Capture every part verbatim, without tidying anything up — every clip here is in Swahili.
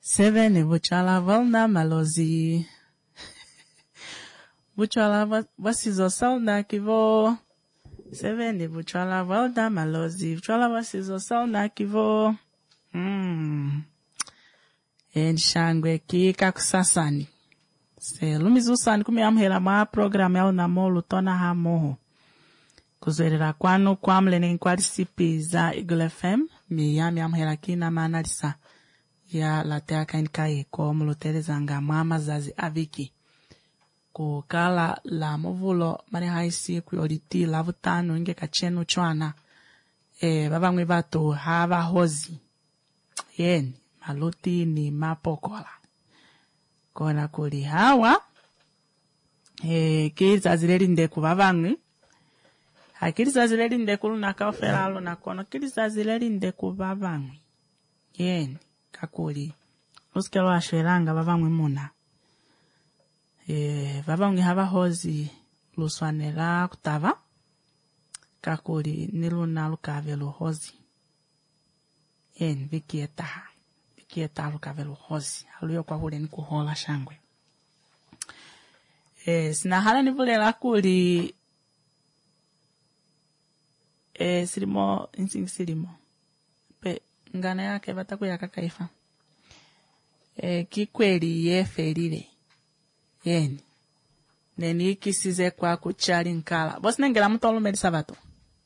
Seveni buchala valna malozi. Buchala vasizo sauna kivo. Seveni buchala valna malozi. Buchala vasizo sauna kivo. Hmm. Enshangwe kika kusasani. Se lumizusani kumiamhela ma programa yao na molu tona hamoho. Kuzwerera kwanu kwamlene nkwalisipi za Eagle F M. Miyami amhela kina manalisa. Ya latea kainkai ko muluteleza nga mama zazi aviki. Ko kala la movulo mani haisi kuyoriti lavutano inge kachenu chwana. E babangwe bato hava hozi. Yen maluti ni mapokola. Kona kuli hawa. E kiza zileli ndeku babangwe. Hakiliza zileli ndeku luna kauferalo na kono. Kiliza zileli ndeku babangwe. Yen. Kakuli. Usikelo ashweranga babangwe muna. E, babangwe haba hozi luswanela kutava. Kakuli niluna lukavelu hozi. En vikietaha. Vikietaha lukavelu hozi. Haluyo kwa hule ni kuhola shangwe. E, sinahala nivulela kuli. E, silimo, insing silimo. Pe, ngana yake bataku ya kakaifa. E, kikweli ye ferire. Yeni. Neni ikisize kwa kuchari nkala. Bosi nengela mtolo medi sabato.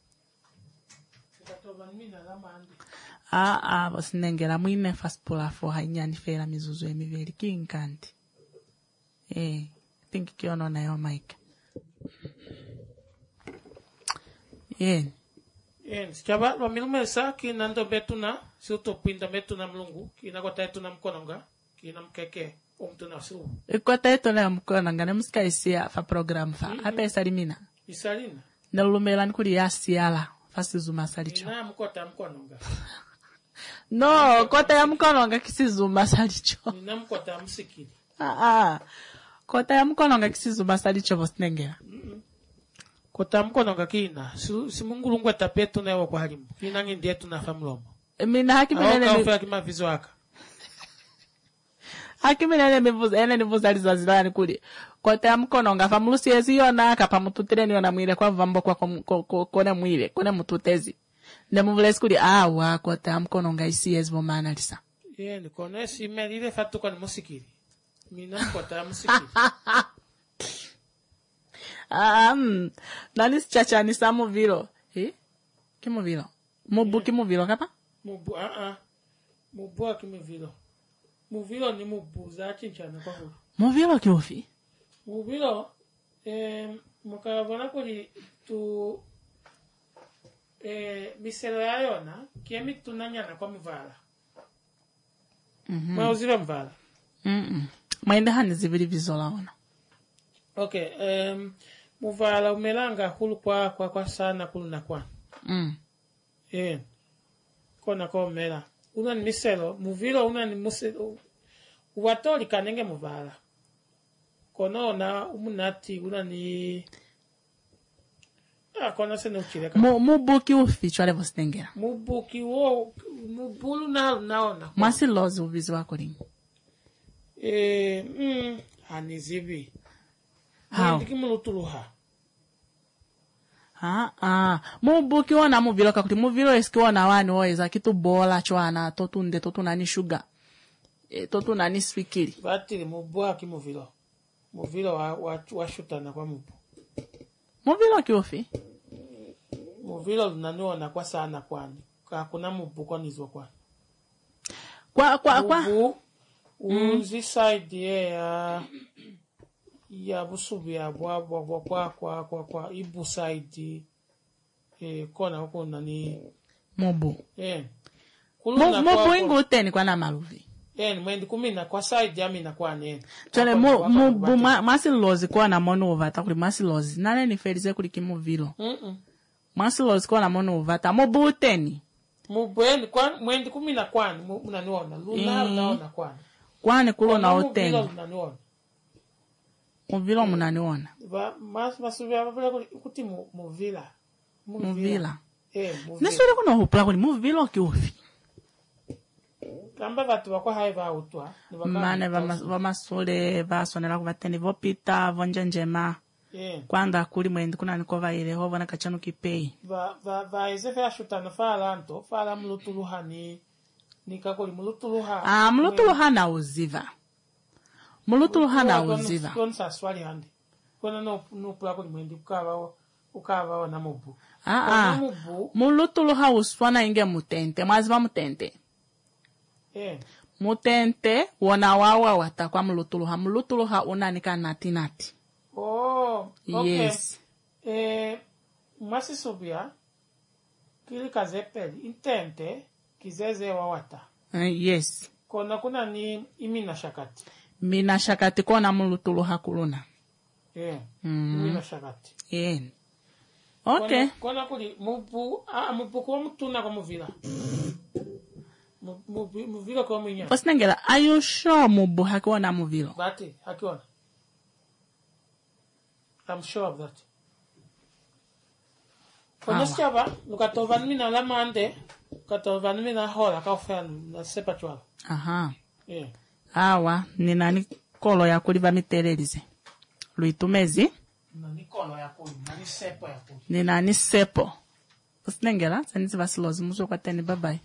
Ah, ah, bosi nengela mwine faspula fo hainyani fera mizuzu emiveli kinkanti. Eh, think kiono na yo Mike. Yeni. Yen, sichaba wa milume sa kinando betuna si utopinda betuna mlungu kinakota etuna mkononga kinamkeke omtuna su. Ikota etuna mkononga nemuska isia fa program fa. Mm-hmm. Hapa esalimina. Isalina. Nelumela nkuli ya siala fasizuma salicho. Ina mkota mkononga. No, kota ya mkononga kisizuma salicho. Ina mkota msikili. Ah ah. Kota ya mkononga kisizuma salicho bosnengela. Mm-hmm. Kota mkononga kina si, si mungulungu tapetu na kwa halimu kina ngindie tuna famlomo mina hakimene au kafa kima vizoaka hakimene mevuza ene nivuza lizazilani kuli kota mkononga famlusi eziona kapa mututere yona mwile kwa vambo kwa kone mwile kone mututezi ne muvulesi kuli awa kota mkononga isi ezbo manalisa ye ni kone si melile fatu kwa musikili mina kota musikili. Um, nani sichacha ni sa muvilo. Eh? Ki muvilo? Mubu yeah. Ki muvilo kapa? Mubu, ah ah. Mubu ki muvilo. Muvilo ni mubu za chinchana kwa hulu. Muvilo ki ufi? Muvilo, eh, mukavana kuli tu, eh, miselo ya yona, kiemi tunanyana kwa mvala. Mhm. Mauzira mvala. Mhm. Maende hani zivili vizola ona. Okay, um, muvala umelanga hulu kwa kwa kwa sana kulu na kwa. Mm. Eh. Kona kwa umela. Una ni miselo, muvilo una ni muselo. Uwatoli kanenge muvala. Kono na umunati una ni Ah, kona se no chileka. Mu mubuki ufi chwale vostengera. Mubuki wo mubulu na naona. Masi lozi uvizi wako ringi. Eh, mm, hanizivi. How? Ndiki mulutuluha. Ah, ah. Mubuki wana muvilo kakuli. Muvilo eski wana wani oeza kitu bola chwana. Totu nde, totu nani sugar. E, totu nani swikili. Vatili mubua ki muvilo. Muvilo wa, wa, wa shutana kwa mubu. Muvilo ki ufi? Muvilo nanuona kwa sana kwani. Kakuna mubu kwa nizwa kwani. Kwa, kwa, kwa. Mubu, uzi mm. Side ya... ya busubi ya bwa bwa bwa kwa kwa kwa kwa ibu side eh kona huko nani mobu eh kuluna mobu mobu ingo teni kwa na maluvi eh mwendi kumina kwa side ya mina kwa ne tole mo mobu masi lozi kwa na mono ovata kuli masi lozi nane ni ferize kuli kimu vilo mhm masi lozi kwa na mono ovata mobu teni mobu en kwa mwendi kumina kwa unaniona luna unaona kwa kwani kulo na oteni unaniona Muvila munaniona. Va mas masuvia vavula kuti muvila. Muvila. Eh, muvila. Nesore kuno hupla kuni muvila ki ufi. Kamba vatu wako haiva utwa. Mane vama sole vasonela kuvateni vopita vonjenjema. Yeah. Kwanda kuli mwendi kuna nikova ile hovo na kachanu kipei. Va va va eze fe ashutana fala anto fala mulutuluha ni nikakoli mulutuluha. Ah mulutuluha na uziva. Mulutuluha na uziva. Kon sa swali handi. Kona no no pula koli mwendi ukava ukava na mubu. Ah ah. Mulutuluha uswana inge mutente mwaziva mutente. Eh. Mutente wona wawa watakwa mulutuluha mulutuluha unanika nati nati. Oh, okay. Yes. Eh, masi subia kili kazepeli intente kizeze wawata. Uh, yes. Kona kuna ni imina shakati. Mina shakati kona mulutuluha kuluna. Yeah. Mm. Imina shakati. Yeah. Okay. Kona, kona kuli mubu ah mubu kwa mtuna kwa muvila. Mubu muvila kwa mwinya. Pasinengela, are you sure mubu hakiona muvilo? Bati, hakiona. I'm sure of that. Kona siaba, lukatovan mina la mande, lukatovan mina hola kaufan na sepa chwala. Aha. Yeah. Awa, ni nani kolo ya kuliva miterelize. Luitumezi. Nani kolo ya kuli, nani sepo ya kuli. Ni nani sepo. Pasinengela, sanisi vasilozi muso kwa teni babai.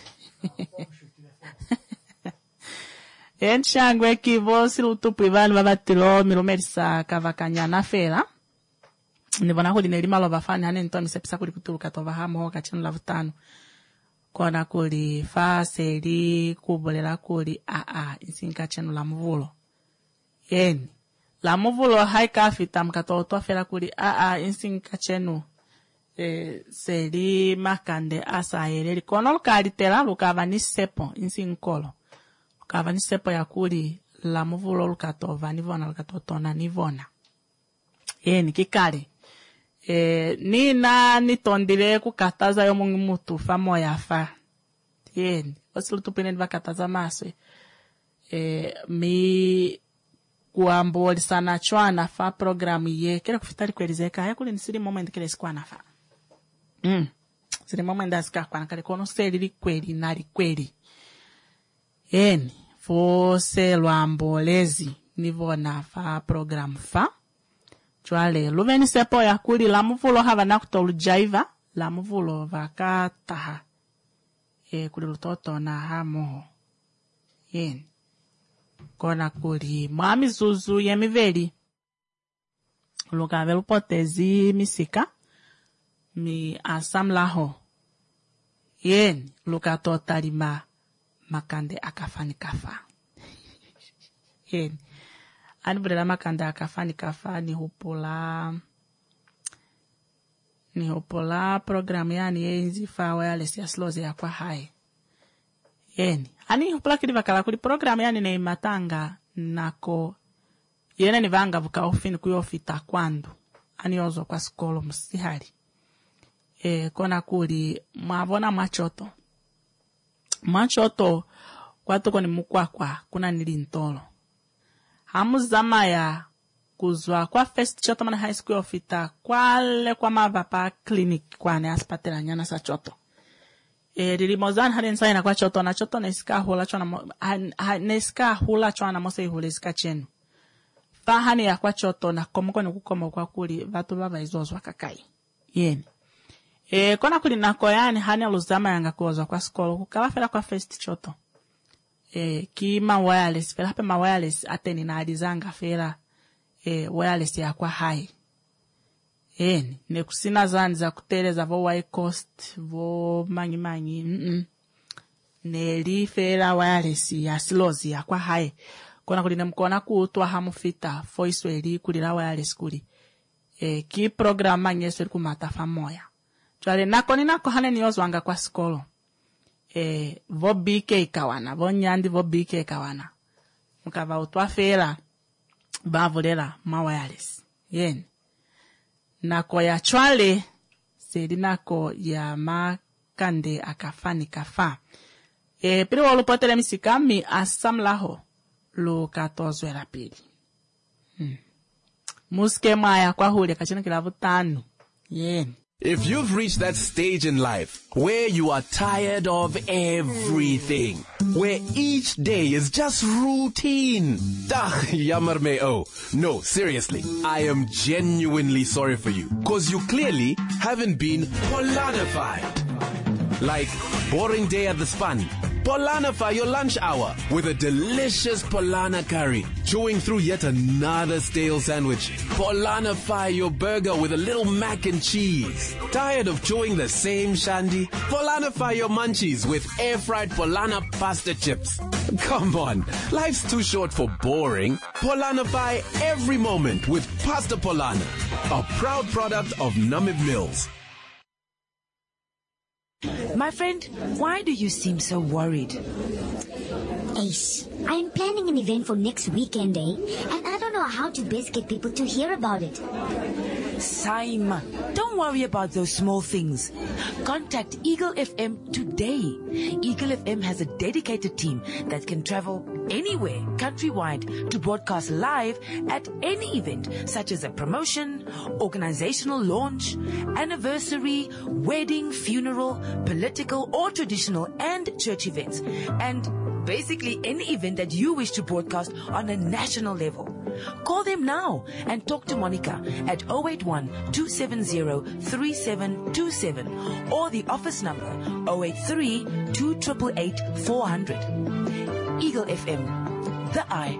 Enchangwe kivo silutupu ivani vavatilo milumelisa kavakanya na fera. Nivona kuli nelima lo vafani hane nito misepisa kuli kutuluka tova hamo kachinu la vutano. Kona kuli fa seri kubolela kuli aa insinka chenu la muvulo. Yeni. La muvulo haika fita mkatoto fera kuli aa insinka chenu e, seri makande asa ereli. Kono lukalitela lukava ni sepo insinkolo. Lukava ni sepo ya kuli la muvulo lukatova nivona lukatotona nivona. Yeni kikale. Eh, nina nitondile kukataza yo mungu mutu famo ya fa. Yeni. Osilu tupine niva kataza maswe. Eh, mi kuamboli sana chwana fa programu ye. Kile kufitari kwelizeka. Haya kule nisiri moment kile sikuwa na fa. Mm. Siri moment asika kwa nakale kono seli kweli nari kweli. Yeni. Fose luambolezi nivona fa programu fa. Chwale, luveni sepo ya kuli la muvulo hava nakutolu jaiva, la muvulo vakataha. E kuli lutoto na hamo. Yen. Kona kuli mwami zuzu yemiveli. Lukave lupotezi misika. Mi asamlaho. Yen. Lukatota lima makande akafani kafa. Yen. Anibudela makanda akafani kafa ni hupola ni hupola programu yani yenzi fa wireless ya sloze ya kwa hai. Yeni. Ani hupola kili vakala kuli programu yani ne matanga nako yene ni vanga vuka ofini kuyo fita kwandu. Ani ozo kwa skolo msihari. E, kona kuli mwavona machoto. Machoto kwa toko ni mukwa kwa kuna nilintolo. Hamu zama ya kuzwa kwa first choto mana high school ofita kwa le kwa mavapa clinic kwa ne aspatela nyana sa choto. E rilimozan hadensa ina kwa choto na choto nesika hula chona nesika hula chona mose ihule sika chenu. Fahani ya kwa choto na komoko ni kukomo kwa kuli vatu baba izozwa kakai. Yeni. E kona kuli nako yani hani aluzama yanga kuozwa kwa skolo kukala fela kwa first choto. Eh, ki ma wireless, fela hape ma wireless ateni na adizanga fela eh, wireless ya kwa hai. Eni, ne kusina zani za kuteleza vo high cost, vo mangi mangi, mm -mm. Ne li fela wireless ya silozi ya kwa hai. Kona kuli ne mkona kuutwa hamu fita, voice weli kuli la wireless kuli. Eh, ki programa nyeswe kumata famoya. Chwale nako ni nako hane niozwanga kwa skolo. Eh, vo B K kawana, vo nyandi vo B K kawana. Mukava utwa fela, bavulela ma wireless. Yen. Nako ya chwale, sedi nako ya makande akafani kafa. E, pili wolu potele misikami asamlaho, lo katozwe rapidi. Hmm. Muske maya kwa huli kachina kilavu tanu. Yen. If you've reached that stage in life where you are tired of everything, where each day is just routine, ugh, jammer me oh. No, seriously, I am genuinely sorry for you, cause you clearly haven't been Polanified. Like, boring day at the span. Polanify your lunch hour with a delicious Polana curry, chewing through yet another stale sandwich. Polanify your burger with a little mac and cheese. Tired of chewing the same shandy? Polanify your munchies with air-fried Polana pasta chips. Come on, life's too short for boring. Polanify every moment with Pasta Polana, a proud product of Namib Mills. My friend, why do you seem so worried? Ace, I'm planning an event for next weekend, eh? And I don't know how to best get people to hear about it. Saima, don't worry about those small things. Contact Eagle F M today. Eagle F M has a dedicated team that can travel anywhere countrywide to broadcast live at any event, such as a promotion, organizational launch, anniversary, wedding, funeral, political or traditional and church events, and basically any event that you wish to broadcast on a national level. Call them now and talk to Monica at zero eight one, two seven zero, three seven two seven or the office number zero eight three, two eight eight, eight, four zero zero. Eagle F M, the eye.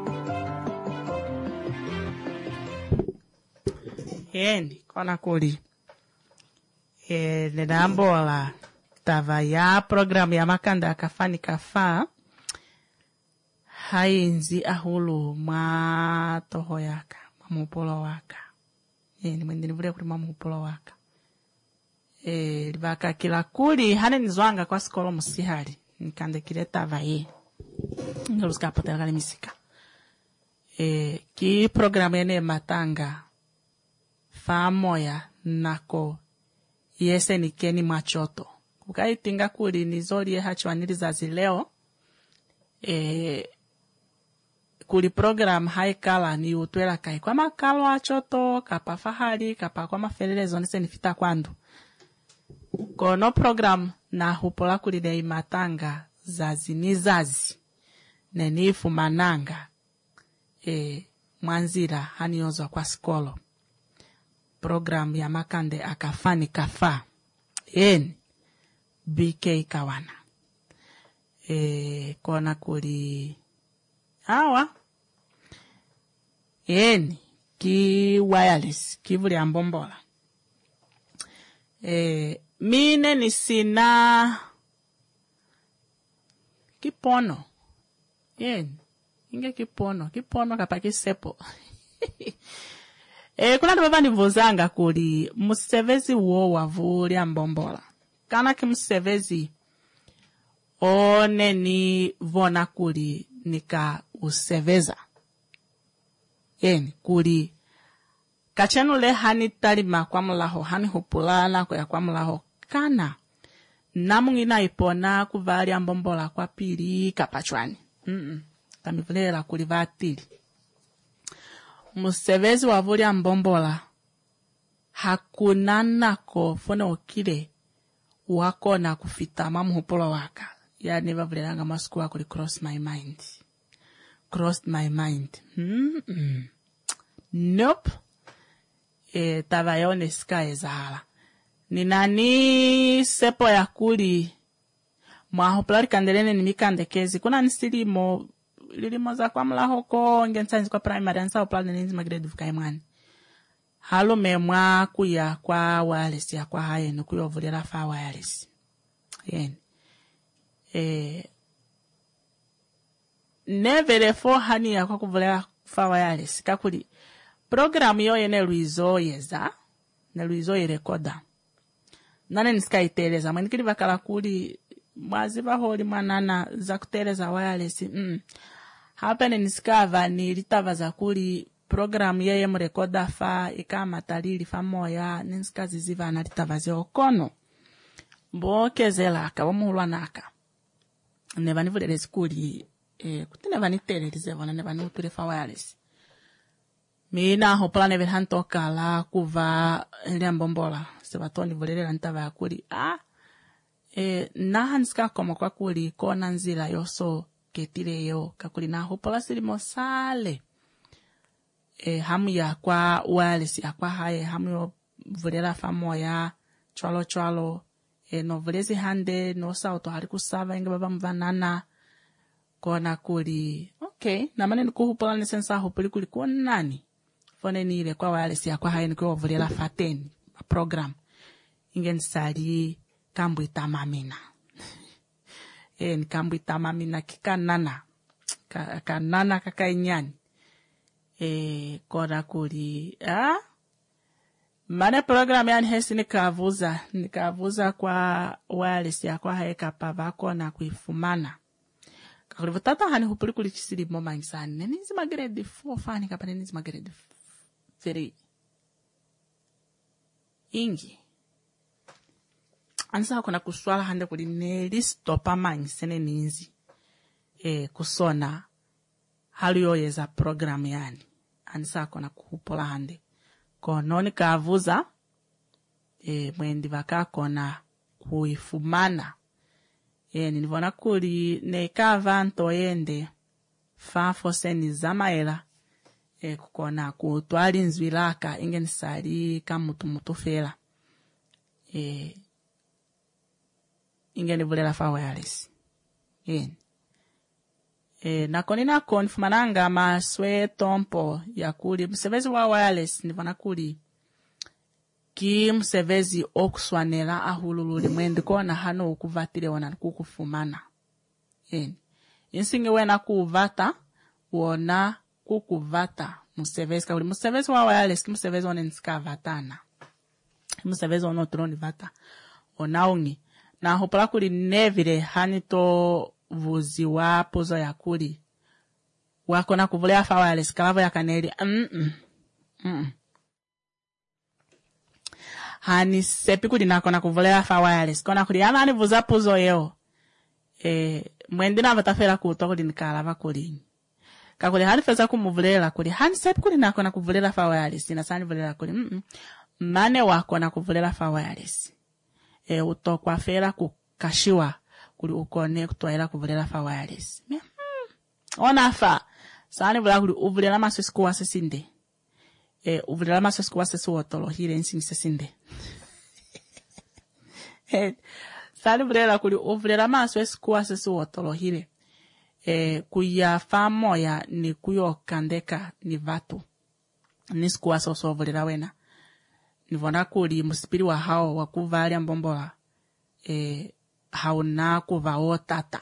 Yendi, kona kuli. E, nedambola, tava ya program ya makanda kafani kafa. Hainzi ahulu ma toho yaka, mamupolo waka. Yendi, mwendini vule kuli mamupolo waka. E, libaka kila kuli, hane nizwanga kwa skolo musihari. Nikande kile tava ye. Ngaluska potela kali misika. E, ki programa ene matanga. Famoya nako yese ni keni machoto. Ukaitinga kuli nizoli ye hachwaniliza zileo. E, kuli program haikala ni utwela kai. Kwa makalo achoto, kapa fahari, kapa kwa mafelelezo nise nifita kwandu. Kono program na hupola kuli de matanga zazi ni zazi. Nenifu mananga. E, mwanzira haniozo kwa skolo. Program ya makande akafani kafa. En B K Kawana. E, kona kuli awa. En ki wireless. Ki vuli ambombola. E, mine ni sina kipono. En inge kipono. Kipono kapaki sepo. E, kuna ndibaba nivozanga kuli musevezi uo wavuli ambombola. Kana ki musevezi one ni vona kuli nika useveza. Eni kuli kachenule hani talima kwa mulaho, hani hupulana kwa ya kwa mulaho. Kana namungina ipona kuvali ambombola kwa pili kapachwani. Mm-mm. Kamivulera kuli vatili. Musevezi wavuli ambombola hakuna nako fone okile wako na kufita mamuhupolo waka. Yani wavulelanga masiku wako li cross my mind. Crossed my mind. Mm-mm. Nope. E, tavayone ska ezahala. Ni nani sepo ya kuli mwahupolari kandelene ni mikandekezi. Kuna nisilimo lilimo za kwa mlahoko ngensanzi kwa primary ansa upalane ninzi magredu fuka imani. Halo memwa kuya kwa wireless ya kwa hayenu kuyo vulera fa wireless. Yen. Eh, nevere fo hani ya kwa kuvulera fa wireless. Kakuli programu yo yene luizo yeza. Na luizo yerekoda. Nane niska iteleza. Mwenikili vakala kuli mwaziva holi manana za kuteleza wireless. Mm. Hapa ni nisikava ni litava za kuli programu yeye mrekoda fa ikama talili fa moya nisika ziziva na litava zio kono. Mboke zela ka wamuhulwa naka. Neva nivulele zikuli e, kuti neva nitele zevona neva nutule fa wireless. Mina hopala neve hantoka la kuva ili ambombola se vatoni volerera ntava yakuri ah e nahanska koma kwa kuli kona nzira yoso ketireyo kakuli na hopola silimo sale e hamu ya kwa wireless ya kwa haye hamu yo volera famoya chwalo chwalo e no volezi hande no sauto hari kusava inga baba mvanana kona kuli okay na maneno kuhupola ni sensa hopoli kuli kwa nani fone ni ile kwa wireless ya kwa haye ni kwa volera fateni program ingen sali kambu tamamina en kambu tamamina kikanana ka kanana kakainyani e kora kuli ah mane program yani hesi nikavuza nikavuza kwa wireless ya kwa haeka pava kona kuifumana kakulivutata hani hupuli kuli kisiri moma insani neni zima grade four fani kapane neni zima grade three ingi ansa kuna kuswala hande kuli neli stopa mangi sene ninzi e kusona hali yoyeza program yani ansa kuna kuhupola hande kononi kavuza e mwendi vaka kona kuifumana e nilivona kuli nekava nto yende fafo seni zamaela e kukona kutwali nzwilaka inge nisali kamutu mutufela e inge nivulela fa wireless yen e nakoni na konfumananga maswe tompo ya kuli msevezi wa wireless nivona kuli ki msevezi okuswanela ahulululi mwendi kona hano ukuvatile wana kukufumana yen insingi wena kuvata wona kukuvata msevezi kuli msevezi wa wireless msevezi wana nskavatana msevezi wana otroni vata onaungi na hopala kuli nevile hanito vuzi wa pozo ya kuli wako na kuvulea fa wireless kalavo ya kaneli mm mm mm hani sepi kuli nako na kuvulea fa wireless kona kuli yana ni vuza pozo yeo e mwendi na vatafela kuto kuli nikalava kuli kakuli hani feza kumuvulela kuli hani sepi kuli nako na kuvulela fa wireless inasani vulela kuli mm mm mane wako na kuvulela fa wireless e utokwa fela kukashiwa kuli ukone kutoela kuvulela fa wireless hmm. ona fa sani vula kuli uvulela maso sikuwa sesinde e uvulela maso sikuwa sesu otolo hile nsini sesinde e sani vulela kuli uvulela maso sikuwa sesu otolo hile e kuya fa moya ni kuyo kandeka ni vatu ni sikuwa soso uvulela wena nivona kuli musipiri wa hao wakuvalia mbombola e hauna kuvao tata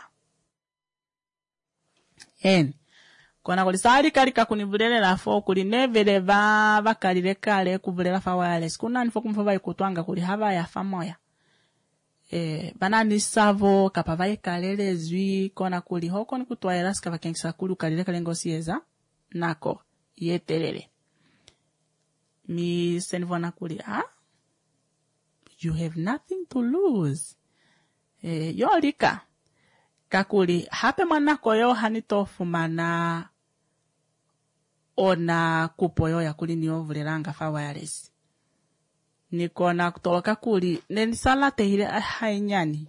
en kona kuli sali kalika kunivulela fo kuli nevele va vakalile kale kuvulela fa wireless kuna nifo kumfova ikutwanga kuli hava ya famoya e banani savo kapava ikalele zwi kona kuli hoko ni kutwaela ska vakengisa kuli kalile kale ngosieza nako yetelele mi senivona kuli ah you have nothing to lose e yolika kakuli hape mwanako yo hanitofumana ona kupoyo ya kuli niyo vulelanga fa wireless nikona kutoloka kuli nenisala tehile hainyani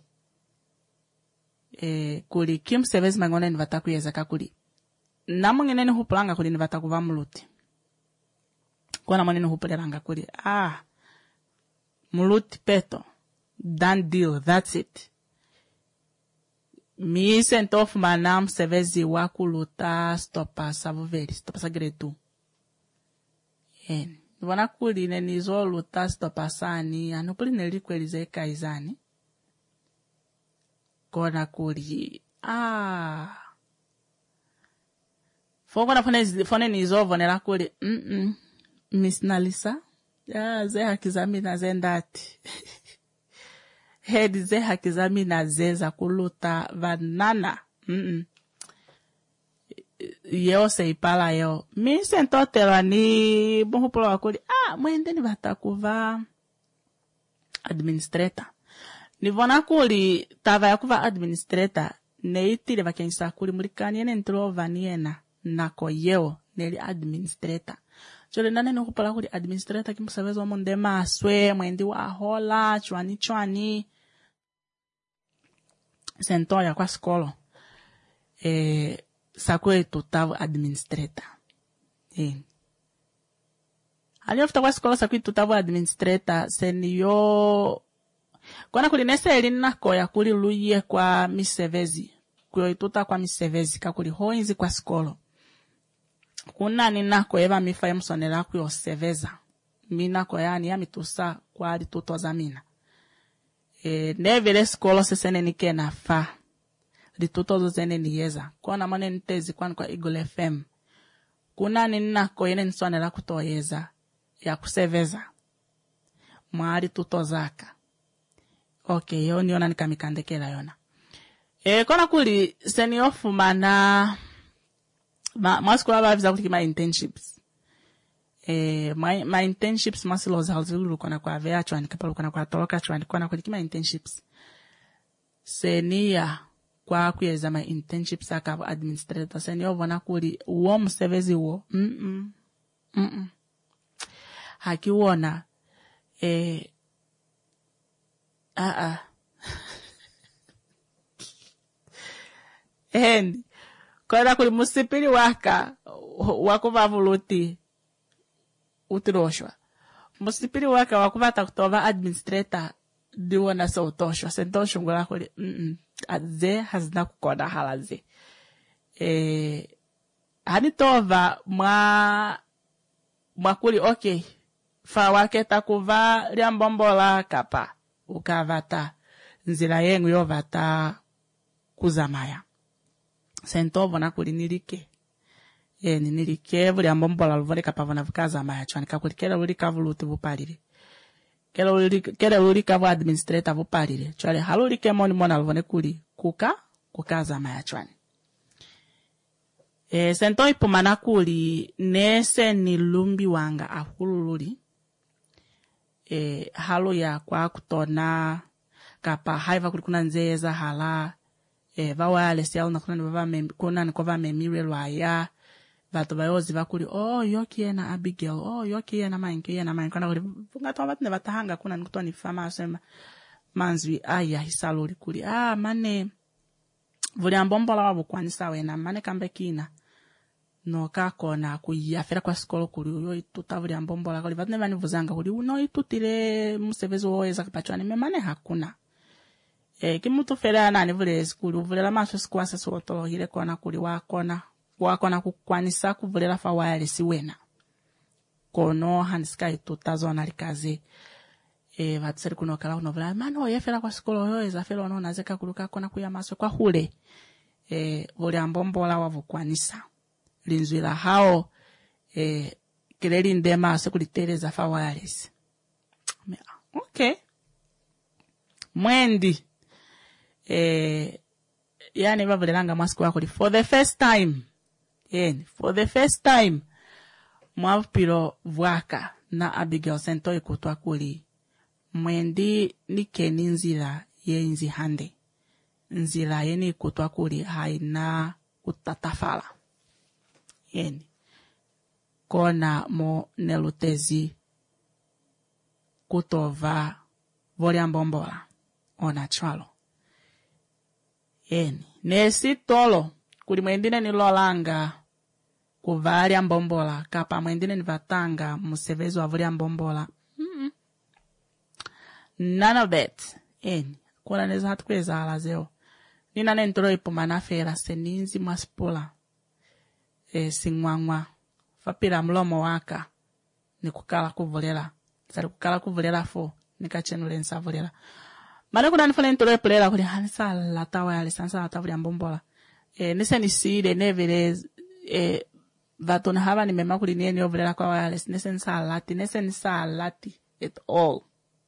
e kuli kim service mangona ni vatakuyeza kakuli namungene ni hupulanga kuli ni vatakuva muluti kona mwanene hupulelanga kuli ah muluti peto done deal that's it mi sentof manam sevezi wakuluta stopa savuveri stopa sagretu en wana kuli ne nizo luta stopa sani anopuli nelikwelize kaizani kona kuli ah foko na fone fone nizo vonela kuli mm mm Miss Nalisa ya ze hakizami na zendati head ze hakizami na zeza kuluta vanana mm -mm. Yeo se ipala yeo mi sentotela ni buhupulo wakuli ah mwende ni batakuva administrator nivona kuli tava yakuva administrator neitile vakenisa kuli mulikani ene ntrova niena nako yeo neli administrator chole nane no kupala kuli administrator kimsevezo wa monde maswe mwendi wa hola chwani chwani sento ya kwa skolo eh sakwe tutavu administrator eh aliofuta kwa skolo sakwe tutavu administrator seniyo kwana kuli nese elina koya kuli luye kwa misevezi kuyo ituta kwa misevezi kakuli hoinzi kwa skolo kuna ninako eva mifa emsonela kuyo seveza mina koyani ya mitusa kwa ali tutoza mina e nevele skolo sesene nike na fa litutozo zene niyeza kona mwane nitezi kwani kwa Eagle F M kuna ninako yene nsonela kutoyeza ya kuseveza mwari tutozaka okay yo niona nikamikandekela yona e kona kuli seni ofumana ma masiko abaviza kuti ma internships eh my my internships masilo zalzulu kona kwa vea chwani kapalo kona kwa toloka chwani kona kuti ma internships senia kwa kuyeza ma internships akaba administrator seni ovona kuli uwo msevezi wo mm mm mm hakiwona eh ah ah and kona kuli musipili waka wakuva voluti utiroshwa musipili waka wakuva takutova administrator diwona so utoshwa sentosho ngula kuli mm aze hazina kukona halaze eh hanitova mwa mwakuli okay fa wake takuva liambombola kapa ukavata nzira yengu yovata kuzamaya sentovo na kuli nilike e ni nilike vuli ambombola luvole kapavona vukazamaya chwani kakulikela vuli kavuluti vupalile kela vuli kela vuli kavu administrator vupalile chwale halulike moni mona luvone kuli kuka kukazamaya chwani e sento ipumana kuli nese ni lumbi wanga ahulululi e halo ya kwa kutona kapa haiva kuli kuna nzeza hala e vawale siya una kuna baba me kuna niko va memire lwaya vatu bayozi vakuli oh yoki na Abigail oh yoki na mainke na mainke kana kuli ngato batne batahanga kuna nikutoa ni fama sema manzwi aya hisaluri kuli ah mane vuli ambombola wabo kwani sawe na mane kambe kina no kakona kuyafera kwa skolo kuli yo itutavuli ambombola kuli batne bani vuzanga kuli uno itutile musevezo weza kapachwani memane hakuna eh kimutu fera nani vule skulu vulela maso skwasa soto ile kona kuli wakona wakona kukwanisa kuvulela fa wale siwena kono hanisika itutazona likaze eh vatseri kuno kala kuno vula mano yefera kwa skolo yo ezafera no nazeka kuluka kona kuya maso kwa hule eh vule ambombola wavukwanisa linzwila hao eh keleli ndema sekulitereza fa wale okay mwendi eh yani bavulelanga mwasiku wako for the first time yen for the first time mwapiro vwaka na Abigail sento ikutwa kuli mwendi nikeni nzila yenzi hande nzila yeni ikutwa kuli haina kutatafala yeni kona mo nelutezi kutova voli ambombola ona chwalo eni nesi tolo kuli mwendine nilolanga kuvali ambombola kapa mwendine nivatanga musevezo wa vuli ambombola mm -mm. none of that eni kuna neza hatu kweza alazeo nina nentoro ipumana fera seninzi mwasipula e singwangwa fapira mlomo waka nikukala kuvulela sari kukala kuvulela fo nikachenule nsavulela mane kuna nifole ntoro plela kuli hanisa latawa ya lisansa latawa ya mbombola e nise niside nevele e vatona hava ni mema kuli niye niovulela kwa wireless nise nisa lati nise nisa lati at all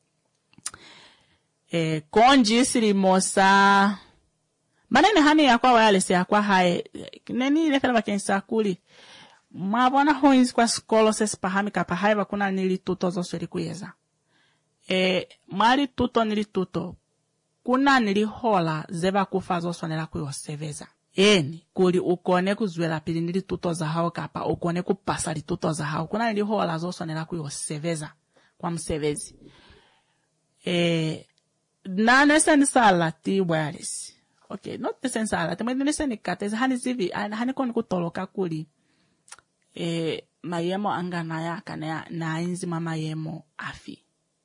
e konji siri mosa mane ni hani ya kwa wireless ya kwa hae neni nefela wakensa kuli mwabona hoinzi kwa skolo sesipahami kapa hae wakuna nili tuto zosweli kuyeza e mari tuto nili tuto kuna nili hola zeba kufa zoswanela kuyoseveza eni kuli ukone kuzwela pili nili tuto za hao kapa ukone kupasa li tuto za hao kuna nili hola zoso nila kuyo seveza kwa msevezi eh na nesen sala ti wireless okay not nesen sala te mwende nesen kate hani zivi hani koni kutoloka kuli eh mayemo angana ya kana na inzi mama yemo afi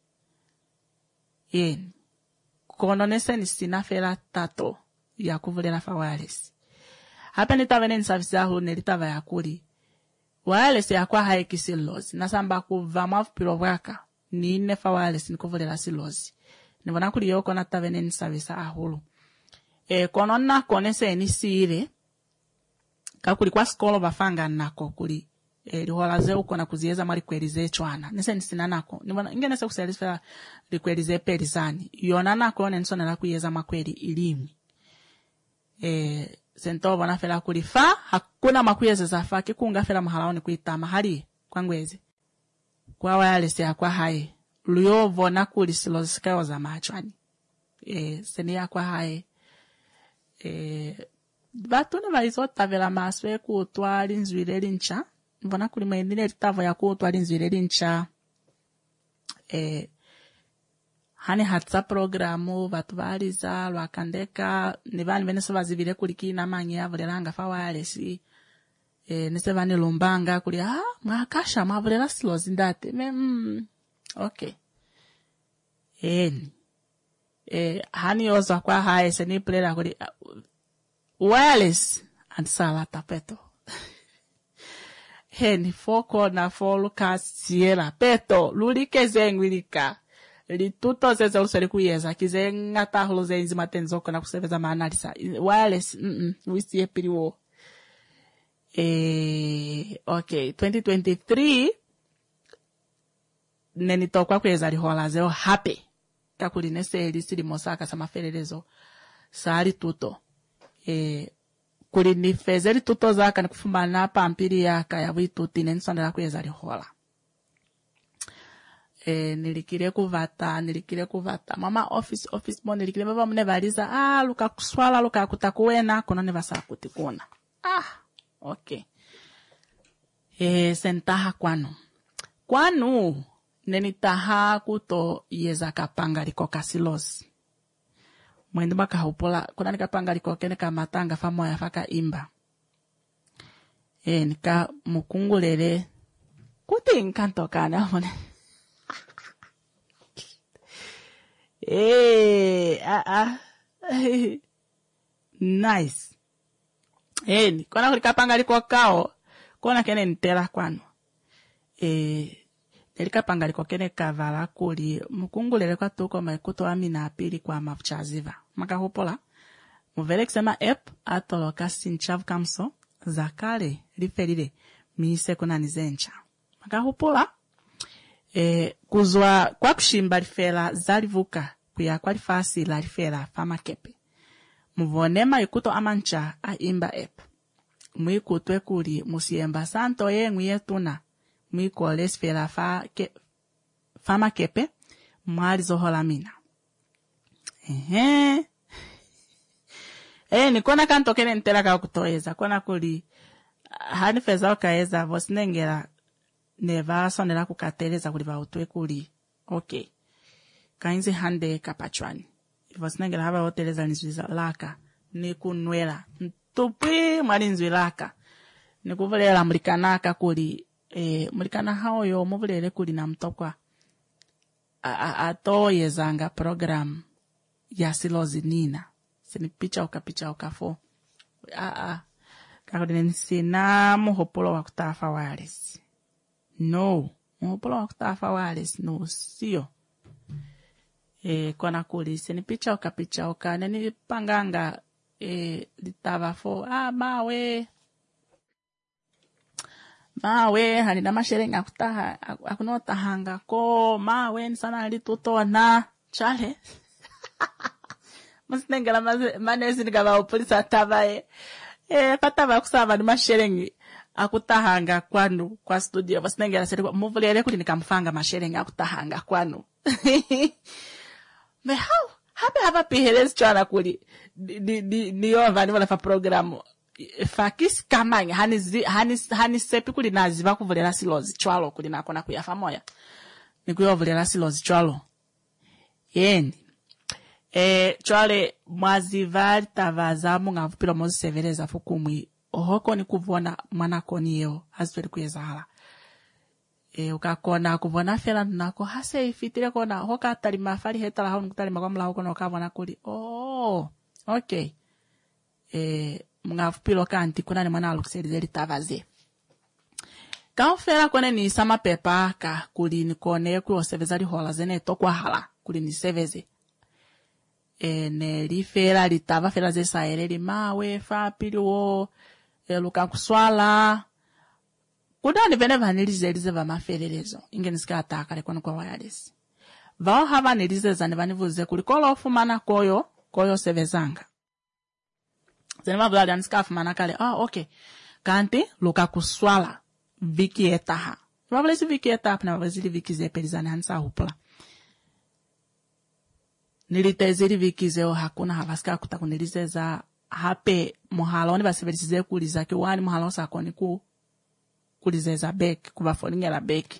eni kono nesen sinafela tato ya kuvulela fa wireless hapa nitava neni service ya hulu nilitava ya kuli wireless ya kwa haiki silozi nasamba kuva mafu pilo waka ni nefa wireless nikuvulela silozi nivona kuli yoko natava neni service ya hulu e kono na konese ni sire kakuli kwa skolo bafanga nako kuli e lihola ze uko na kuzieza mali kwelize chwana nese nisina nako nivona inge nese kuselisfera likwelize perizani yona nako nensona la kuyeza makweli ilimi e sento bona fela kulifa hakuna makuyeze zafa kikunga fela mahalaoni kuita mahali kwangweze kwa wireless ya kwa hai luyo vona kulisilo zikawa za machwani e seni ya kwa hai e batune baizota vela maswe kutwali nzwile lincha mbona kuli maendine litavo ya kutwali nzwile lincha e hani hatsa programu batu baliza lwakandeka ni bani benese bazibire kuliki na manyi yavuleranga fa wireless e nese bani lumbanga kuli ah mwakasha mavulera slows ndate me mm, okay eni eh hani yoza kwa hae seni plera kuli uh, wireless and sala tapeto heni foko na foluka siela peto lulike zengwilika lituto zeze usere kuyeza kize ngata holo zenzi matenzoko na kuseveza maanalisa wireless mm -mm, wisi epiriwo eh okay twenty twenty-three neni tokwa kweza lihola zeo happy kakuli nese lisili mosaka sama ferelezo sali tuto eh kuli ni fezeli tuto zaka nikufumba na pampiri yaka ya wituti nensandala kweza lihola eh nilikire kuvata nilikire kuvata mama office office mo nilikire baba mune baliza ah luka kuswala luka kutakuwena kuna ne basa kutikuna ah okay eh sentaha kwano kwanu nenitaha kuto yeza kapanga liko kasilos mwende baka hupola kuna nikapanga liko kene kamatanga famo ya faka imba eh nika mukungulele kuti nkanto kana mone eh ah ah nice eh kona kulikapanga liko kao kona kene ntela kwano eh delikapanga liko kene kavala kuli mukungulele kwa toko maikuto amina apili kwa mafuchaziva maka hopola muvele kusema app atoloka sinchavu kamso zakale liferile miise kuna nizencha maka hopola eh kuzwa kwa kushimba lifela zalivuka kuya kwa lifasi la lifela fama kepe muvonema ikuto amancha a imba app mwikutwe kuli musiemba santo ye nguyetuna mwiko lesfela fa ke fama kepe mwali zohola mina ehe eh nikona kanto kene ntela ka kutoeza kona kuli hani feza okaeza vosinengera neva sonela kukateleza kuli bautwe kuli okay kainzi hande kapachwani vosinengera haba hoteleza nizwiza laka nikunwela ntupi mwali nzwilaka nikuvulela mlikanaka kuli eh mulikana hao yo muvulele kuli na mtokwa atoyezanga program ya silozi nina sini picha ukapicha ukafo a a kakudene sina muhopolo wa kutafa wireless no muhopolo wa kutafa wireless no sio eh kona kuli sini picha ukapicha ukane ni panganga eh litava fo ah mawe mawe hani na masherenga kutaha akunota hanga ko mawe nsana litutona chale musnengala manezi ngaba opolisa tabaye eh pataba kusaba ni masherengi akutahanga kwanu kwa studio basnengala seri muvulele kuli nikamfanga masherenga akutahanga kwanu me how Hape hapa pihelezi chwana kuli di di ni yovani wala fa programu fakis kamanya hani zi, hani hani sepi kuli naziva kuvulera silozi chwalo kuli nakona kuyafa moya ni kuyovulera silozi chwalo yeni eh chwale mwazivari tavazamu ngavupira mozi severeza fukumwi ohoko ni kuvona mwana koni yeo haziperi kuyezala e ukakona kuvona fela nako hase ifitire kona hoka atali mafari hetala hao nkutali makwamla hoko na ukavona kuli oh okay e mngavupilo kanti kuna ni mwana alukuserizeli tavaze kaufera kone ni sama pepa ka kuli ni kone kuyo sevezali hola zene tokwa hala kuli ni seveze e ne li fera li tava fera ze saere li mawe fa piliwo e luka kuswala kuda ni vene vanilize lize va maferelezo ingeni sika ataka le kono kwa wireless vao hava nilize zani vanivuze kuli kolo fumana koyo koyo sevezanga zani vavula li anisika fumana kale ah okay kanti luka kuswala viki etaha vavula isi viki etaha na vavula zili viki zepelizani hansa hupula nilitezili viki zeo hakuna havasika kutakunilize za hape muhaloni basebelisize kuliza ki wani muhaloni sakoni ku kulizeza beki kubafoningela beki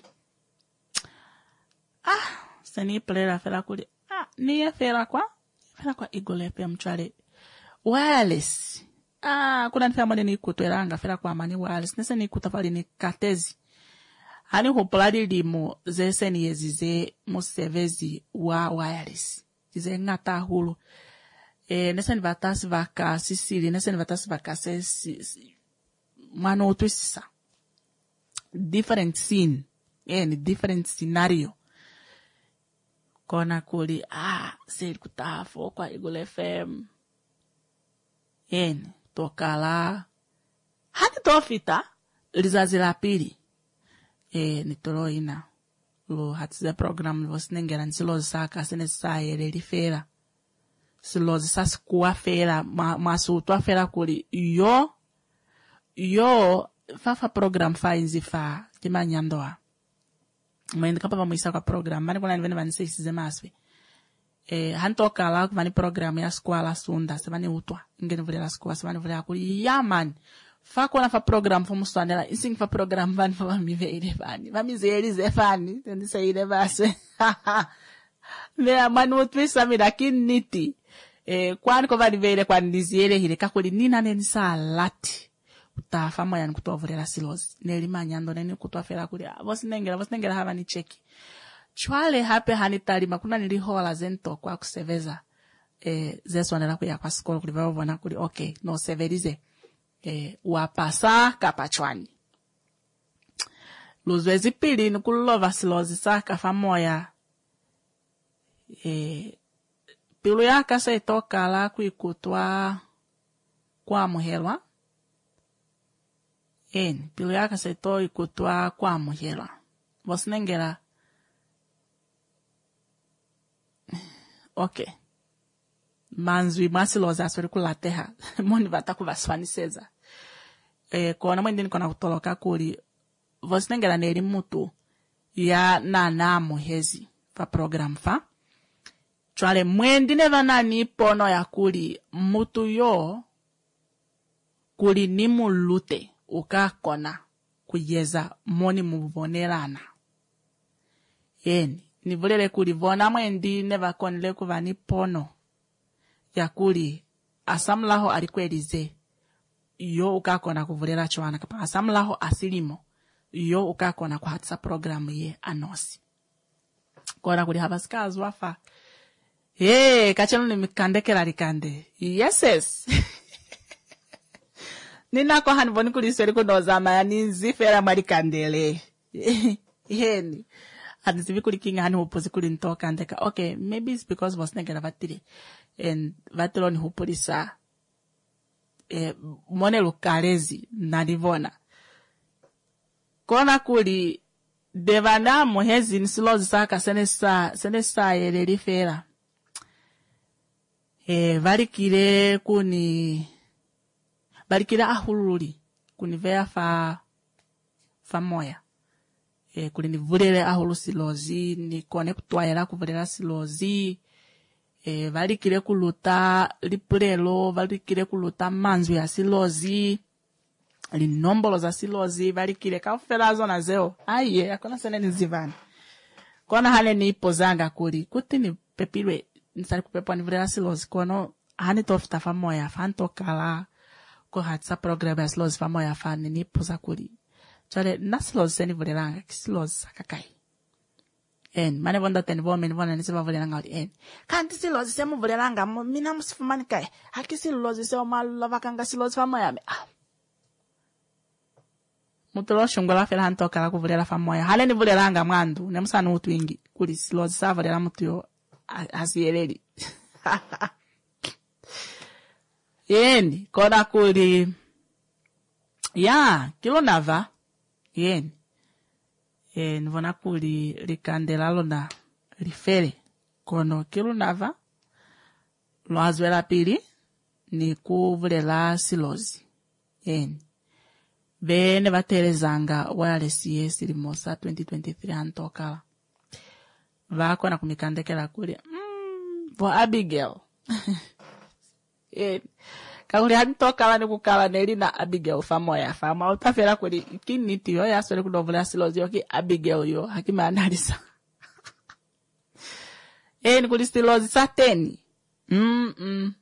ah seni plera fera kuli ah niye fera kwa fera kwa Eagle F M chale wireless ah kuna nifia mwende ni kutweranga fera kwa amani wireless nese ni kutafali ni katezi hani hupuladi limu zese ni yezize musevezi wa wireless zize ngata hulu e nese ni vatasi vaka sisili nese ni vatasi vaka sesi mwana utwisisa different scene yani different scenario kona kuli ah seli kutafo kwa Eagle F M yani tokala hadi tofita lizazi la pili e nitoro ina lo hatize program lo sinengera nsilo saka sene saere lifera silo sasa kuwa fera masuto afera kuli yo yo fafa program fa inzifa timanyandoa mwende kapa vamuisa kwa program mani kuna nivene vanise isize maswe eh hantoka la vani program ya skwala sunda sevani utwa ingeni vulera skwa sevani vulera kuli ya man fa kona fa program fa musandela ising fa program vani fa miveire vani vamizeri zefani tendise ile baswe me manu utwisa midakini niti eh kwani ko vani veire kwani diziere hile kakuli nina nenisa lati utafa moya nikutovulera silozi nelimanyando neni kutwafera kuli vosinengera vosinengera hava ni cheki chwale hape hanitalima kuna nilihola zento kwa kuseveza eh zesonera kuya kwa skolo kuli vavona kuli okay no severize eh wapasa kapachwani luzwezi pili nikulova silozi saka famoya eh pilu yaka se toka la kuikutwa kwa muhelwa en pilu yaka se to ikutwa kwa muhelwa vosinengera okay manzwi masiloza asweri kulateha moni vata kuvaswaniseza eh kona mwendini kona kutoloka kuli vosinengera neri mutu ya nana muhezi fa program fa chwale mwendine vanani pono ya kuli mutu yo kuli ni mulute ukakona kuyeza moni muvonerana yeni nivulele kuli vona mwendi neva konile kuvani pono ya kuli asamlaho alikwelize yo ukakona kuvulera chwana kapa asamlaho asilimo yo ukakona kuhatisa programu ye anosi kona kuli habasikazi wafa hey kachano ni mikandekera likande yeses nina kwa hanivoni kuli seri kunozama ya ninzifera malikandele yeni hadisivi kuli kinga hani hupozi kuli ntoka ndeka okay maybe it's because was negera vatiri and vatilo ni hupulisa eh mone lukalezi nalivona kona kuli devana muhezi nisilozi saka senesa senesa yeleli fera eh valikire kuni valikire ahululi kuni vea fa fa moya eh kuli nivulele ahulu silozi ni kone kutwaela kuvulera silozi e valikire kuluta lipulelo valikire kuluta manzwi ya silozi linombolo za silozi valikire kaufela zona zeo aiye akona sene nizivani kona hale ni ipo zanga kuli kuti ni pepilwe nisali kupepo anivulera silozi kono hani tofita famoya fanto kala ko hatsa program ya silozi famoya fani ni ipo za kuli chale na silozi seni vulelanga kisilozi sakakai en mane vonda teni vo meni vona nisiva vulelanga uli en kanti silozi semu vulelanga mina musifumani kai haki silozi seo malula kanga silozi famoya me ah mutulo shungola fela hanto kala kuvulela famoya hale ni vulelanga mwandu nemusana utwingi kuli silozi sa vulela mutu yo hasiyeleli yeni kona kuli ya kilo nava yeni e nivona kuli likandela lona lifere kono kilo nava loazwela pili ni kuvulela silozi yeni bene vaterezanga wireless yes limosa twenty twenty-three antokala vako na kumikandekela kuli mm, vo Abigail yeni kakuli hantokala ni kukala neli na Abigail famoya fama utafera kuli kiniti yo ya swele kudovula silozi yo ki Abigail yo hakima analisa yeni kuli silozi sateni mm mm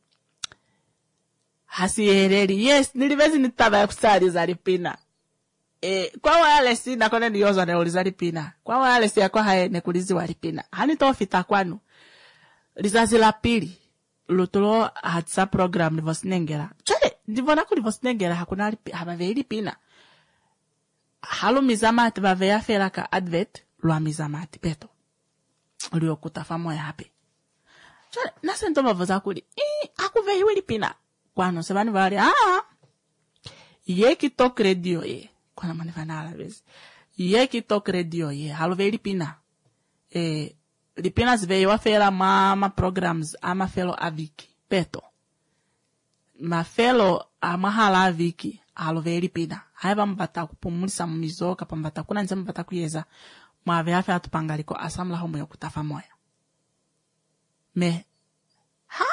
hasiyeleli yes nilivezi nitaba ya kusali za lipina e kwa wireless na kone niyozo na uliza lipina kwa wireless ya kwa hae nekulizi wa lipina hani tofita kwanu lizazi la pili lutolo hatsa program nivosinengera chale ndivona kuli vosinengera hakuna lipi habave lipina halu mizamati bave fela ka advert lwa mizamati peto liyo kutafa ya hape chale nasento mavoza kuli ii hakuve hiwe lipina kwano sebani vale ah ye kitok radio ye kwana manifanala bezi ye kitok radio ye haloveli pina eh lipina zve wafela ma ma programs ama felo aviki peto ma felo ama hala aviki haloveli pina haiba mbata kupumulisa mumizoka pambata kuna nzema mbata kuyeza mwave afa atupangaliko asamla homo yokutafa moya me ha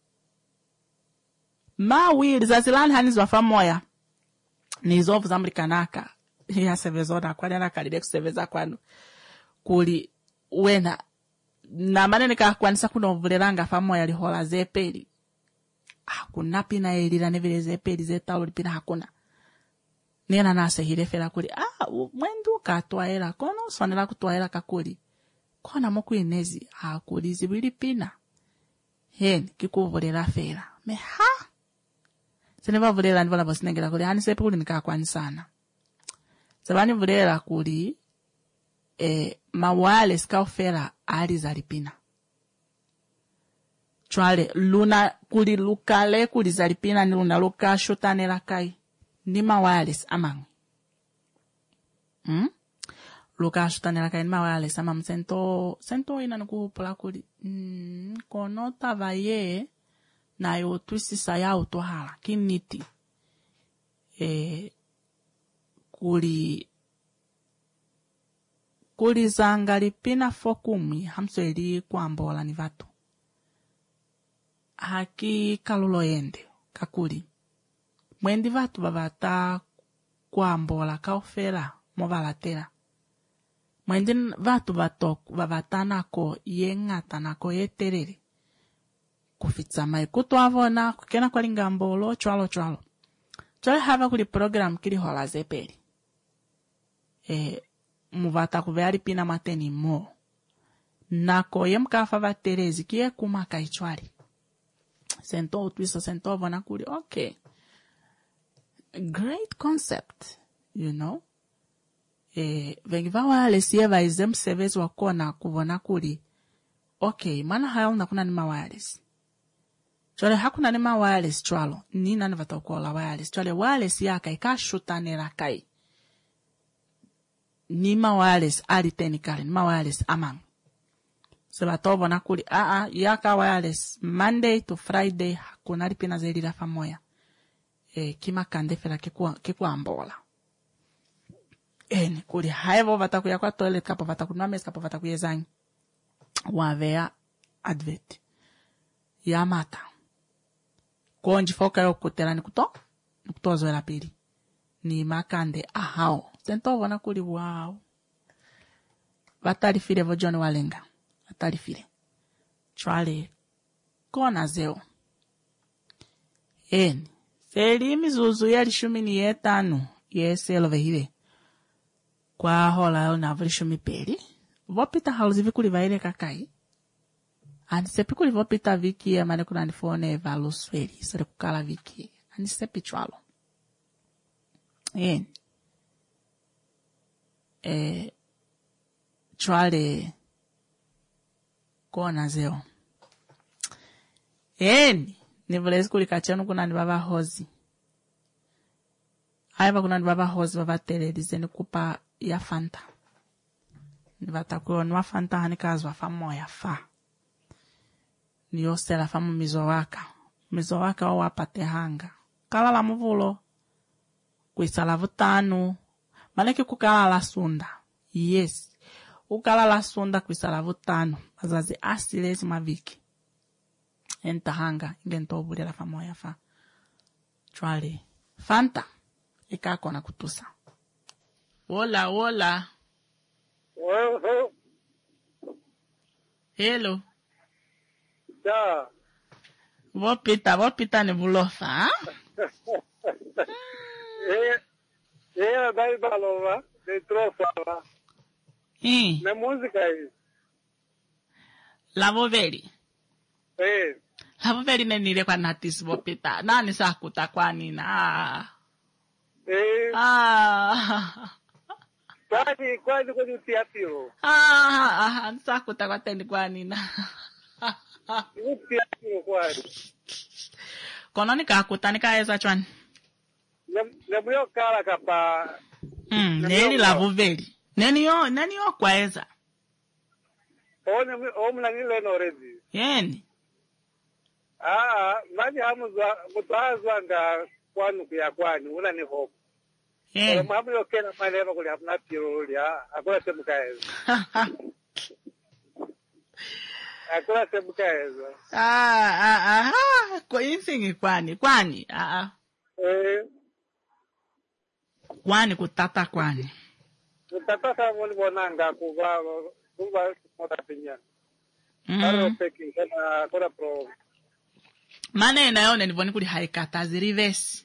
ma wili zazilani hani zwafa moya nizovu za mlikanaka ya sevezona kwa nana kalide kuseveza kwanu kuli wena na manene kakwanisa kunovulelanga fa moya lihola zepeli hakuna pina elila nevile zepeli zetaulo lipina hakuna nena nase hilefela kuli ah mwendu katwaela kono sonela kutwaela kakuli kona moku inezi hakuli zibili pina hen kikuvulela fela me ha seneva vulela ndivona vosinengela kuli hani sepe kuli nikakwani sana sabani vulela kuli e mawale skaufela ali za lipina chwale luna kuli lukale kuli za lipina ni luna luka shotanela kai ni mawale amang hmm luka shotanela kai ni mawale amang sento sento ina nukupola kuli mm, kono tavaye na yo twisisa ya utohala kiniti e kuli kuli zanga lipina fokumi hamsweli kuambola ni vatu haki kalulo yende kakuli mwendi vatu babata kuambola kaufela movalatela mwendi vatu batok babata nako yengata nako yeterere kufitsa mai kutwavona kukena kwa lingambolo chwalo chwalo chwale hava kuli program kili hola zepeli e muvata kuveali pina mateni mo nako yemkafa vaterezi kie kumaka ichwali sento utwiso sento vona kuli okay great concept you know e vengiva wale sieva izem service wakona kuvona kuli okay mana haona kuna ni mawales chole hakuna ni mawales chwalo ni nani vatakola wireless chole wireless yaka ikashutanera kai ni mawales ali technically ni mawales amang sebatobo na kuli a a yaka wireless Monday to Friday hakuna lipina zeli la famoya e kima kande fela kekwa kekwa ambola eni kuli haivo vatakuya kwa toilet kapo vatakunwa mes kapo vatakuyezanyi wavea advert yamata konji foka yokutela nikuto nikutozoela pili ni makande ahao tentovona kuli wow batalifile vo John Walenga batalifile chwale kona zeo eni seli mizuzu ya lishumi ni yetano yeselo vehile kwa hola na lishumi peli vopita haluzi vikuli vaile kakai anisepi kuli vopita viki ya mane kuna nifone valusweli sore kukala viki anisepi chwalo eni e chwale kona zeo eni nivulezi kulikachenu kuna ni baba hozi haiva kuna ni baba hozi baba teledize ni kupa ya fanta nivatakuwa nwa fanta hanikazi wa famo ya fa ni yosela famo mizo waka mizo waka o wapate hanga kala la muvulo kuisala vutanu maleki kukala la sunda yes ukala la sunda kuisala vutanu bazazi asilezi maviki entahanga ingentobule la famo ya fa chwale fanta ikako na kutusa wola wola Well, hello yeah. vopita vopita ni bulofa ha? Eh, eh, dai balova, de trofa. Eh, Na música aí. lavoveli Eh, lavoveli nenile kwa natisi vopita nani sakuta kwa nina ah eh, ah quase, quase quando teatro. ah ah sakuta kwa tendi kwa nina O teatro quase. kono nikakuta nikaeza chwani Na maior cara capa. mm neli lavoveli neni yo neni yo kwaeza Ona o mlanile no rezi. yeni Ah, manje hamuzwa mutazwa nga kwanu kuya kwani una ni hope. Kwa yeni mamu yokena maneno kuli hapana tiro ya akula semukaeza. Akula semukaeza. ah ah ah kwa insingi kwani kwani ah ah Eh, kwani kutata kwani utataka mwani bonanga kuva kuva moda pinya. Karo mm peki kana kora pro. manena yone nivoni kuli haikatazi reverse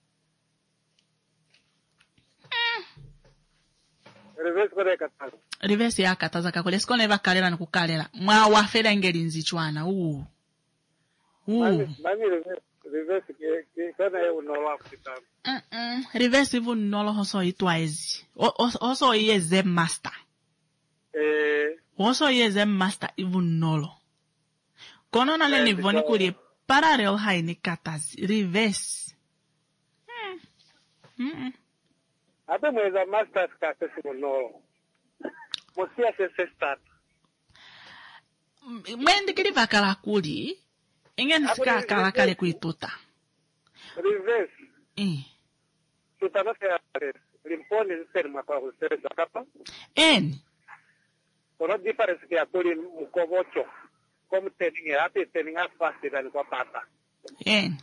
Reverse kore kata. reverse yakataza kakole sikone vakalela nikukalela mwa wafela ingeli nzichwana uu uu Mami mami reverse reverse ke ke kana ye unola kupita. mm mm reverse ivu nolo hoso itwaezi hoso iyeze master Eh, hoso iyeze master ivu nolo kono nale Eh, nivoni because- kuli parallel hai nikatazi reverse mm mm ape mweza masters ka sesi unola. Mosia sesi start. mwendi kili vakala kuli ingeni sika kala kale kuituta Reverse. eh Tutana se limpone ser mapa usere zakapa. eni Kono difference ke akuli mukovocho. Como teninga ape teninga fast dan kwa pata. eni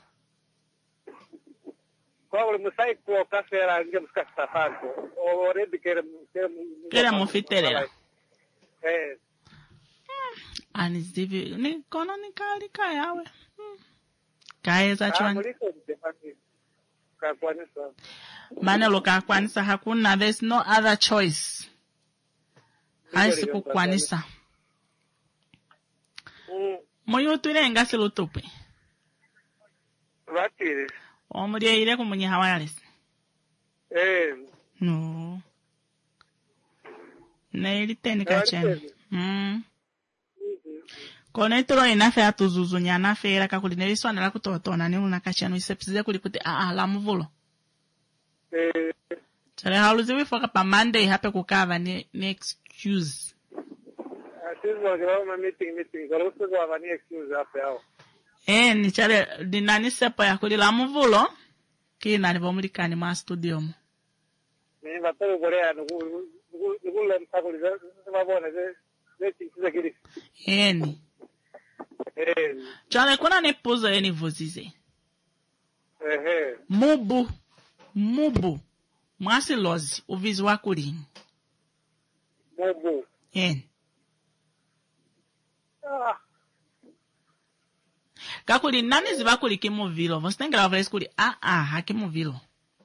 Kwa ule musai kwa kasera nge muskasta fanto. O already kere kere Kere mufitelela. Eh, anizivi ni kono ni kali kayawe hmm. kaeza chwani muliko mtefani. Kwa kwanisa. manelo kakwanisa hakuna there's no other choice haisi kukwanisa Mm, moyo tulenga silutupe vatiri. omulie ile kumunye hawayalesi Eh, no neili teni kachene mm kono itoro inafe atuzuzunya nafe era kakuli neliswana la kutotona ni una kachene isepsize kuli kuti a a la muvulo eh, Tare haluzi wifoka pa Monday hape kukava ni, ni excuse. sisi wakiloma meeting meeting. Kwa usiku kwa vani excuse hape hao. Eh, ni chale dinani sepa ya kulila muvulo. Kina ni bomulikani ma studio mu. Mimi vatoro korea nuku nuku nuku le mtakuli za mabona ze ze tiki za kiri. Eh ni. Eh. Chale kuna ne pozo eni vozize. Eh. Mubu. Mubu. Mwasi lozi uvizi wakuli. Mubu. Yen. Ah. Kakuli nani zivakuli kimu vilo. Vostengela vile skuli. Ah ah hakimu vilo.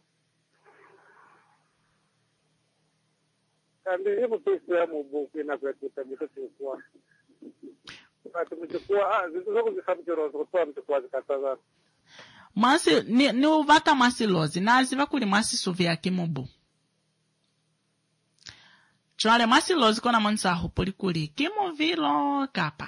Kandi himu pisi ya mubu kina kwa kutabisa chukua. Kati mchukua ah zizo kuzisabu chirozo kutoa mchukua zikataza. Mwasi ni, ni uvaka mwasi lozi. Na zivakuli mwasi suvia kimubu. Chwale mwasi lozi kona monsa hupuli kuli. Kimu vilo kapa.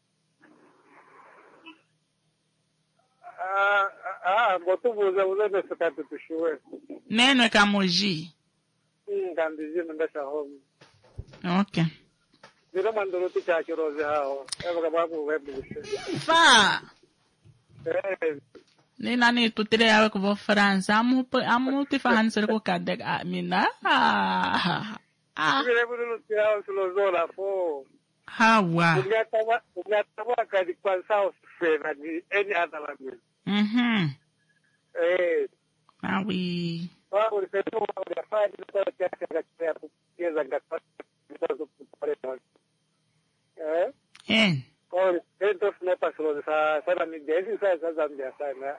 Ah, ah, botu buza buza nesekati tushuwe. Nenwe kamuji. Hmm, kandi zinu ndasha homi. Okay. Zino mandoro ticha chirozi hao. Eva kababu webu bushe. Fa. Eh. Ni nani tutire yawe kuvo France. Amu, amu tifahansere ko kadek amina. Ah. Ah. Vile budu tiao sulozola po. Hawa. Unyatawa, unyatawa kadi kwa South Fena ni any other language. Mhm. Eh. Awi. Kwa ulisema unafanya kwa kiasi cha kaya kucheza ngapa kwa kupata. Eh? En. Kwa dentro ne pasó sa sana ni desi sa sa zambia sana.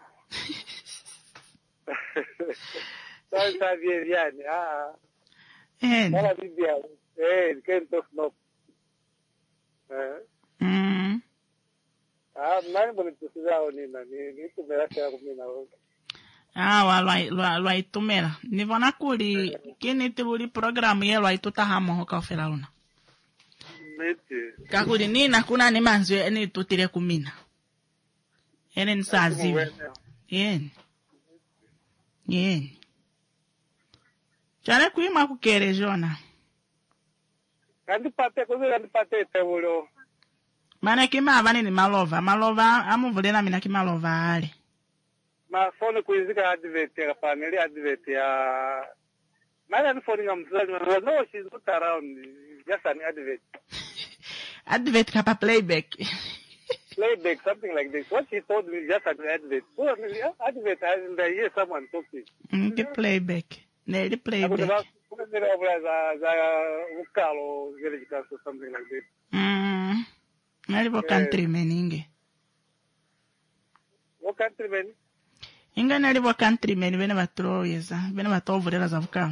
Sa bien bien. Ah. En. Para Biblia. Eh, dentro no. Eh. Mm. Ah, nani bonito sizao ni nani ni tumerasha kumina. Ah, wa lwa lwa lwa itumela. Nivona kuli kini tibuli programu ye lwa ituta hamo hoka ofela una. Mete. Kakuli nina kuna ni manzwe eni tutire kumina. Ene nsaziwe. Yen. Yen. Chale kuima kukere jona. Kandi pate kuzi kandi pate tebulo. Mane kima avani ni malova. Malova amu vulena mina kima malova ale. Ma phone kuizika advert ya paneli advert ya. Mara ni phone ngamzali no she's not around. Just an advert. Advert kapa playback. Playback, something like this. What she told me just an advert. Oh, advert, and I hear someone talking. Mm, the playback. Ne, the playback. Something like this. Mm. Nalibo countryman inge. What countryman? Inga nalibo countryman vene vatro yesa. Vene vatro vurela za vukalo.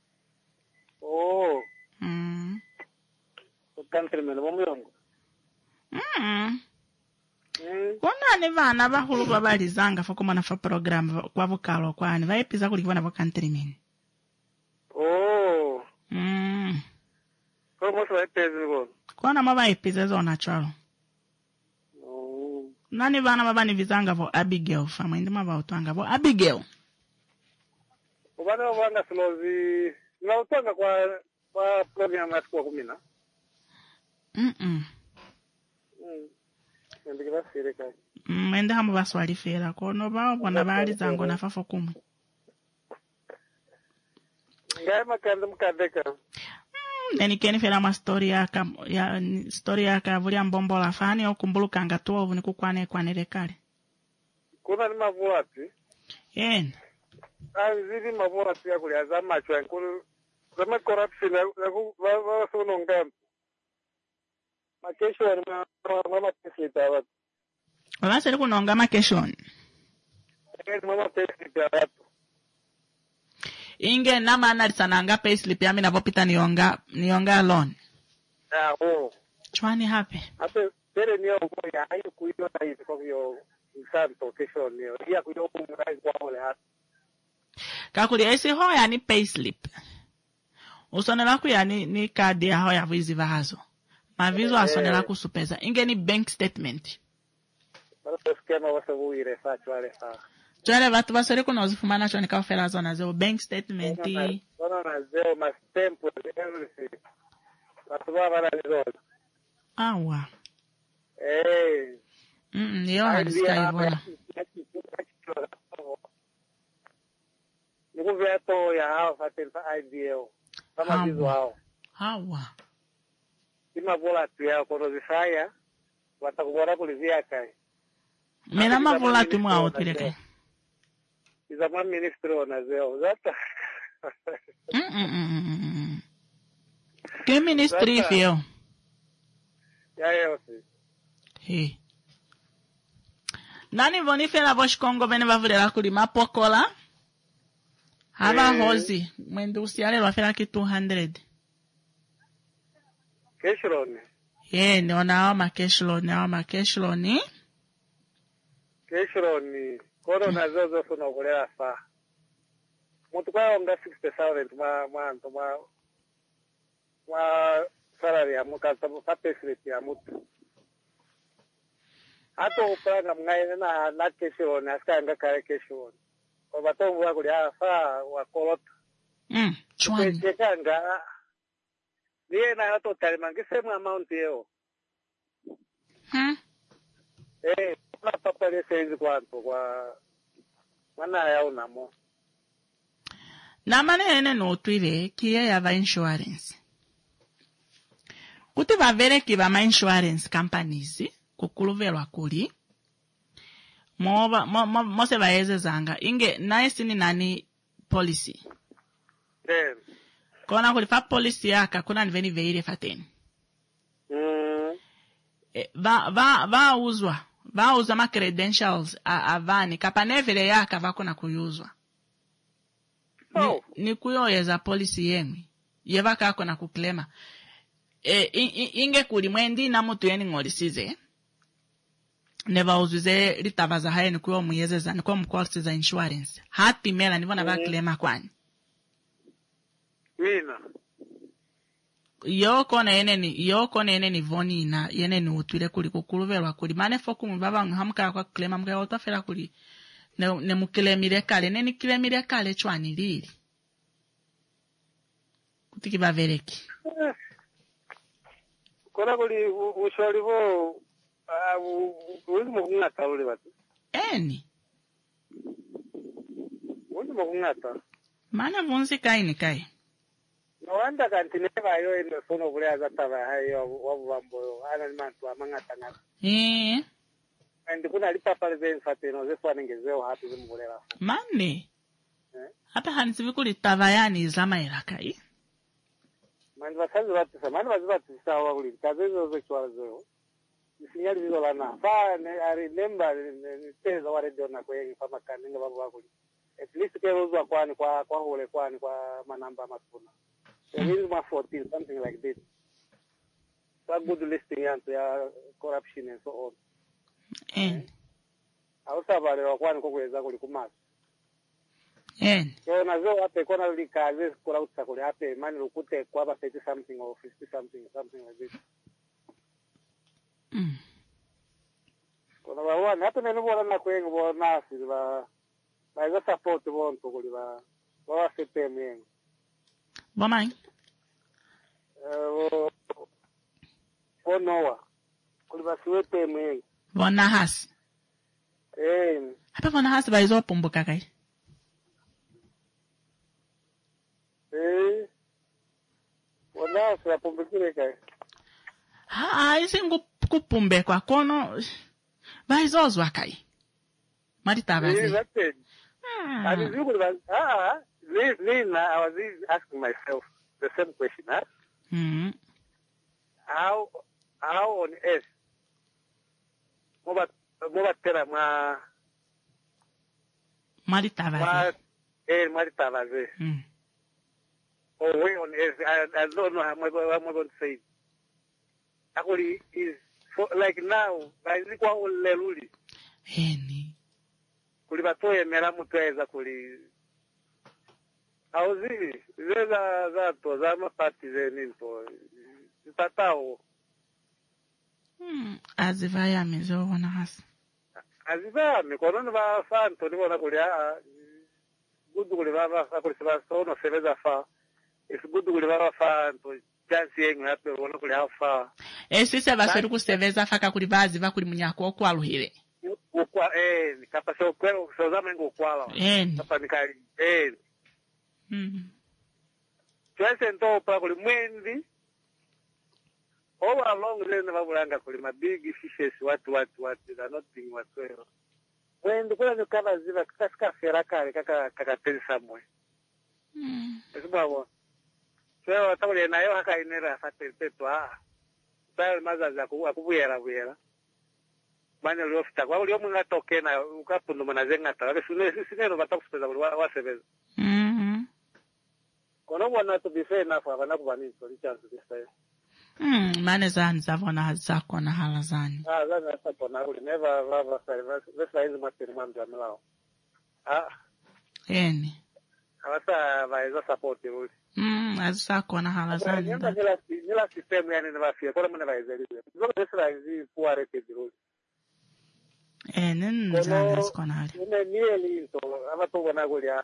Oh. Mm. What countryman? Wamuyongo. Mm. Kona ni vana bahulu babalizanga fa kuma na fa program kwa vukalo kwani vaipiza kulikivana va countryman. Oh. Mm. Kwa moto vaipeza ngo. Kona mava ipiza zona chalo. Oh. Nani vana mabani vizanga vo Abigail fa mwindi mava utwanga vo Abigail. Ubana wanga slozi. Na utwanga kwa kwa program ya kwa kumina. Mm mm. Mm. Ndikira sirika. Mwende hamu baswali fera kono ba bona bali zango na fafo kumu. Ngai makanda mukadeka. Neni keni fera ma story yaka ya story yaka vulia mbombola fani okumbuluka ngatu ovu ni kukwane kwanele kale. Kuna ni mavulati. Yen. Ah, zidi mavulati ya kulia za macho yankuru. Zama corruption ya ku va sono ngam. Makesho ni mama tesita watu. Wala seri kunonga makeshon. Eh, mama tesita watu. Inge na mana sananga payslip ya mina vopita nionga nionga loan. Ah, oh. Chwani hape. Hape tere niyo ya hayo kuyo na hizo kwa hiyo santo kesho niyo. Ia kuyo kumrai kwa ole hata. Kakuli esi hoya ni payslip. Usonela ku ya ni ni kadi ya hoya vizi vahazo. Mavizo asonela ku supeza. Inge ni bank statement. Bado skema wasa uire facho wale ha. Chwale vatu basore kuna uzifumana chwani ka ofela zona zeo bank statement. Wana na zeo ma stamp everything. Watu baba na zeo. Awa. Eh. Mm, yo hadisika ivona. Niku veto ya hao fatel fa idea. Kama hizo hao. Hawa. Ima bola tu ya kono zifaya. watakubora kulizia kai Mina mavula tu mwa otile kai. Iza ma ministro wanazeo zata. Mm mm mm mm. Ke ministri fio. Ya ya si. He. Nani voni fe la vosh Congo bene va vudela kulima pokola. Haba hozi mwendu usiale wa fela ki two hundred. Keshroni. Ye ni onao ma keshloni ao ma keshloni. Keshroni. Kono na zozo suna ukulera fa. Mutu kwa onga sixty thousand ma ma ma ma salary ya muka sabu pay slip ya mutu. Ato upanga mngai na na Keshroni askanga kare Keshroni. Kwa batongo wako ya fa wa kolota. Mm, chwani. Kekanga niye na yoto talimanga sema amount yeo. Hmm. Eh, na papa le saizi kwanto kwa mana ya unamo. Na mane ene no tuive kiye ya va insurance. Kuti va vere ki va ma insurance companies kukuluvelwa kuli. Mo mo mo se va eze zanga inge na esini nani policy. Eh. Kona kuli fa policy yaka kuna niveni veire fateni. Mm. E, va va va uzwa va uza ma credentials a avani kapanevele yaka va kuna kuyuzwa. Oh. Ni, ni kuyoyeza policy yemwe yeva kako na kuklema e in, in, inge kuli mwendi na mutu yeni ngolisize neva uzuze ritavaza haye ni kuyo muyezeza ni kuyo mkwalisi za insurance hati mela nivona va klema kwani Mina. Yoko na ene ni yoko na ene ni voni na yene ni utwile kuli kukuluvelwa kuli mane foku mbaba hamka kwa klema mga otafela kuli ne ne mukilemire kale ne ni kilemire kale chwani lili kutiki bavereki Kona kuli ushori vo uzi mkungata uli batu. eni Uzi mkungata. mana vunzi kai ni kai No wanda kanti neva yo ino sono kule azatava hayo wabu wambo ana ni mantu wa mangata ngata. eh Andi kuna lipa pale zenzi fatino zefu ningezeo hapi zimukulela. mane Eh? hapa hanisivi kuli tavayani zama irakai Mani vasazi vatu sa mani vazi vatu sawa kuli kazezo zechuwa zeo. Isinyali zizo lana. Fa I remember niteza wale jona kwenye fama kaninga babu wakuli. At least kero uzwa kwani kwa kwa hule kwani kwa manamba matuna. So this is my fourteen, something like this. So good listing yanto ya corruption and so on. en Ausa vale wakwani kukweza kuli kumasa. en So nazo ape kona likaze kula utsa kuli ape mani lukute kwa ba thirty something or fifty something, something like this. mm Kona bawana hata nene bora na kwenye bora nasi ba ba iza support bonto kuli ba ba C P M yengu. bomai Eh o noa kuli ba C P M yengu. bona hasi Eh hapa bona hasi baizo pumbuka kai eh wala sa pumbikire kai. ha isingu kupumbe kwa kono baizozwa kai marita Eh bazi that's it. I was you could ah Lina, I was asking myself the same question, huh? mm How how on earth Moba Moba tera ma marita ma bazi eh marita vaze. mm Oh, way on earth, I, I don't know how am I going to say it. Actually, is for, like now, I think what will leluli. eni Kuli batoye mera mutweza kuli. Auzi, zeza zato zama party zeninto. Tatao. mm azivaya mizo bona hasi Aziva mikono ba santo ni bona kuli a gudu kuli ba ba kuli ba sono seveza fa. Is gudu kuli ba fa to chance yengu hapo bona kuli afa. esise baseri kuseveza faka kuli bazi va kuli munyako okwaluhire Ukwa eh nikapasha kwelo kusozama ngo kwala. eni Hapa nikali eh mm twese ndo pa kuli mwendi all along then vavulanga kulima big fishes what what what they are not being whatsoever. When the kula nikava ziva kaska fera kale kaka kakateli somewhere. Mm. Esibabo. So watabule nayo haka inera fatele petwa. Sal mazaza akubuyera buyera. Bane lofta kwa uli omunga tokena ukapundu manazenga ta. Sune sinero batakusipeza wasebeza. Mhm. Kono bona to be fair enough abana kubani so chance this time. Mm, mane zani zavona zakho na hala zani. Ah, zani sapona uli never lava service. This is my term jamlao. Ah. Eni. Awasa vaiza support uli. Mm, azakho na hala zani. Nenda nila nila system yani nabafia kola mwana vaiza uli. Zote this is kuare kediro. Eni nzana azakho na hala. Ine nieli to abato bona uli a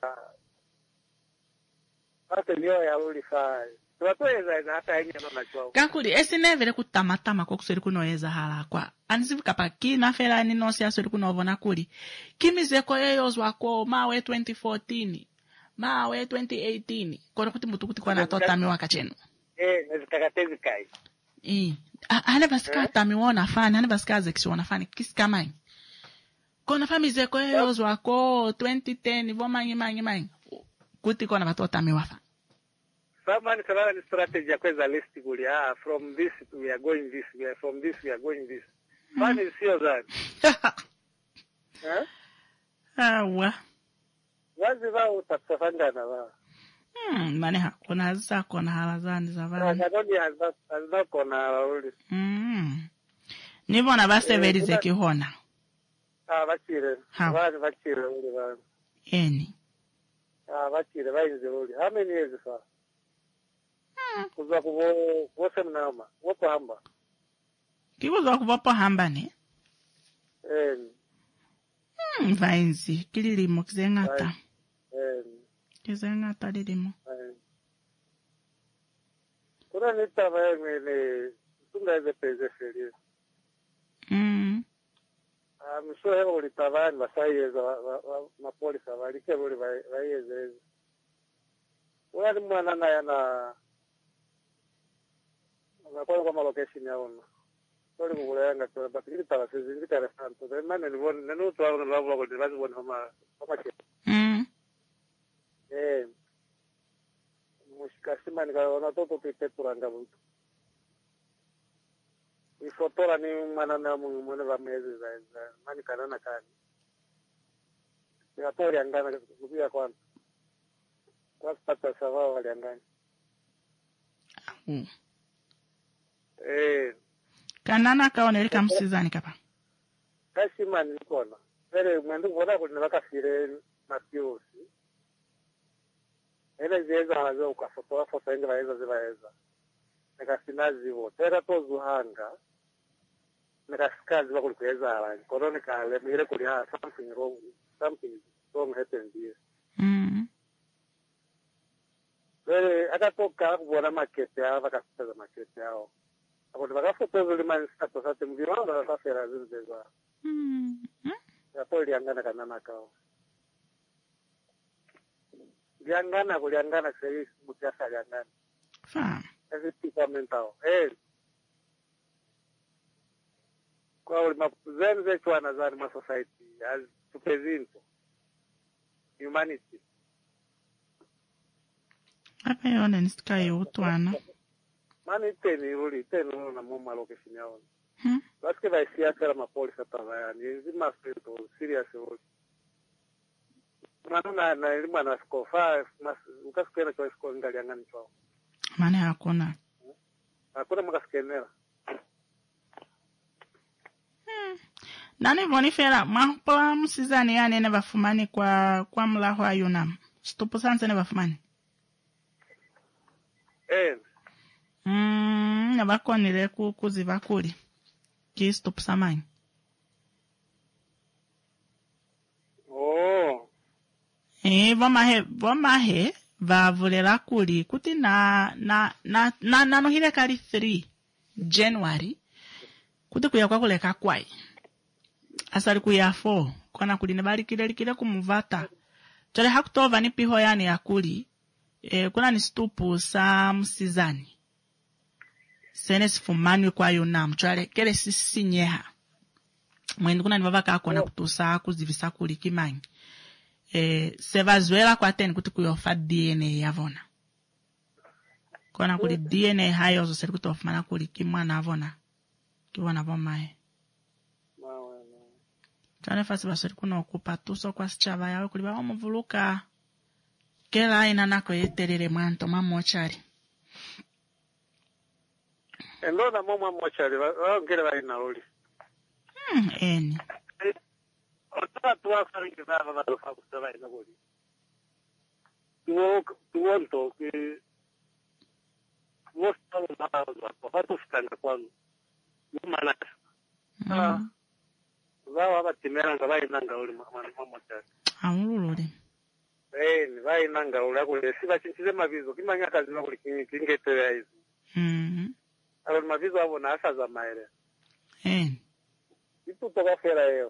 ate niyo ya uli sai. Tuwatoeza hata yenye no nachwao. Kakuli esinevele kutamatama kokusweli kunoeza hala kwa. Anisivuka pa kina fela ni nosi asweli kunovona kuli. Kimizeko yeyozwa ko mawe twenty fourteen. Mawe twenty eighteen. Kono kuti mutu kuti kwa natota miwa kachenu. Eh, nezikakatezi kai. Eh. Hane basika tamiwona fani. Hane basika zekiwona fani. Kisi kamai. Kono famizeko yeyozwa ko twenty ten. Ivo mangi mangi mangi. Kuti kona batota miwa fani. Someone said the strategy akweza list guli ah from this we are going this we are from this we are going this. Fani sio zani. Eh? Awa. Wazi vao utasafanga na vao. Hmm, mane hakuna zako na hala zani za vani. Ngakoni hazako na uli. Hmm. Nibona baseveri zekihona. Ah, bachire. How? Vani bachire uli vani. Eni. Ah, bachire vainze uli. How many years fa? Hmm. Kuzwa kubo wose mnama. Wopo hamba. Kikuzwa kubopo hamba ne? Eh. Hmm, vainzi. Kililimo kizengata. Eh. Kizengata lilimo. Eh. Kuna nita vae mwene tunga eze peze ferie. Hmm. I'm sure hewa ulitavani wasayeza mapolisa walike wuli waieze. Wali mwana na yana Nakuwa kwa location ya ona. Sori kukuleanga tu, but hili tawasizi, hili interesanto. Then mane ni wone, nenu tuwa wana lavu wako, nivazi wone hama, hama kye. Mm. Eh. Mushikashima nika wana toto pipe turanga mtu. Ifotora ni mwana na mwene wa mezi za za, mani kanana kani. Nikatori angana kupia kwanza. Kwa spata sawa wali angani. Mm. Eh. Kanana kaoneli kamusizani kapa. Kashima nikona. Vere mwendu vona kuli nakafire mafiosi. Ele zieza hazo ukafotoa foto ingi vaeza zivaeza. Nekasinazi vo. Tera tozu hanga. Nekasikazi vakuli kueza halangi. Kono nikale mire kuli haa something wrong. Something wrong happened here. Mm. Vere akatoka kubona makete hao vakasitaza makete hao. Ako bakafotoza limani sato sate mviwanga wakafera zinzeza. Mm. Yapo liangana kanana kao. Liangana kuliangana seri mutiasa liangana. Fahamu. Ezi pika mentao. Eh. Kwa ulima zenze chwa nazani ma society as tupezinto. Humanity. Hapa yone nisikaye utwana. Mani teni uli teni uli na moma location yao. Hmm? Baske vai siasa ma polisi tavaya ni nzima sito serious uli. Manu na na ilima na skofa mas ukaskena kwa sko ngali angani chao. Mane hakuna. Hakuna makaskenera. Hmm. Nani vonifera mahpa msizani yani ne bafumani kwa kwa mlaho ayunam. Stupu sanse ne bafumani. Eh. Mm, ne bakonile ku kuziva kuli. Ki stupu samani. Oh. Eh, vomahe vomahe vavulela kuli kuti na na na na nano hile kali three January kuti kuya kwa kuleka kwai asali kuya four kona kuli ne bali kile kile kumuvata tole hakutova ni piho yani ya kuli eh kuna ni stupu sa msizani sene sifumani kwa yona mchwale kele sisinyeha mwende kuna nivava kakona kutusa kuzivisa kulikimanyi eh sevazwela kwa teni kuti kuyofa D N A yavona kona kuli D N A hayo zo seri kutofumana kulikimwana avona kiwana vomae chane fasi basori kuna okupa tuso kwa sichava yawe kuli bawa mvuluka kela ina nako yeterere mwanto mamochari Elona mama mochari ngere bali na oli. Hmm eni. Ota tuwa sari kizana na dofa kusema ina boli. Tuwo tuwo nto ke Mosta na kwa watu fikanga kwanu. Mumana. Ah. Zawa batimera ngabai nanga oli mama mochari. Amululule. Eh ni bai nanga oli akule siba chinchize mavizo kimanya kazi na kuli kingete ya hizo. Mhm. Alo mavizo abo na asa za maere. Eh. Itu toka fera yo.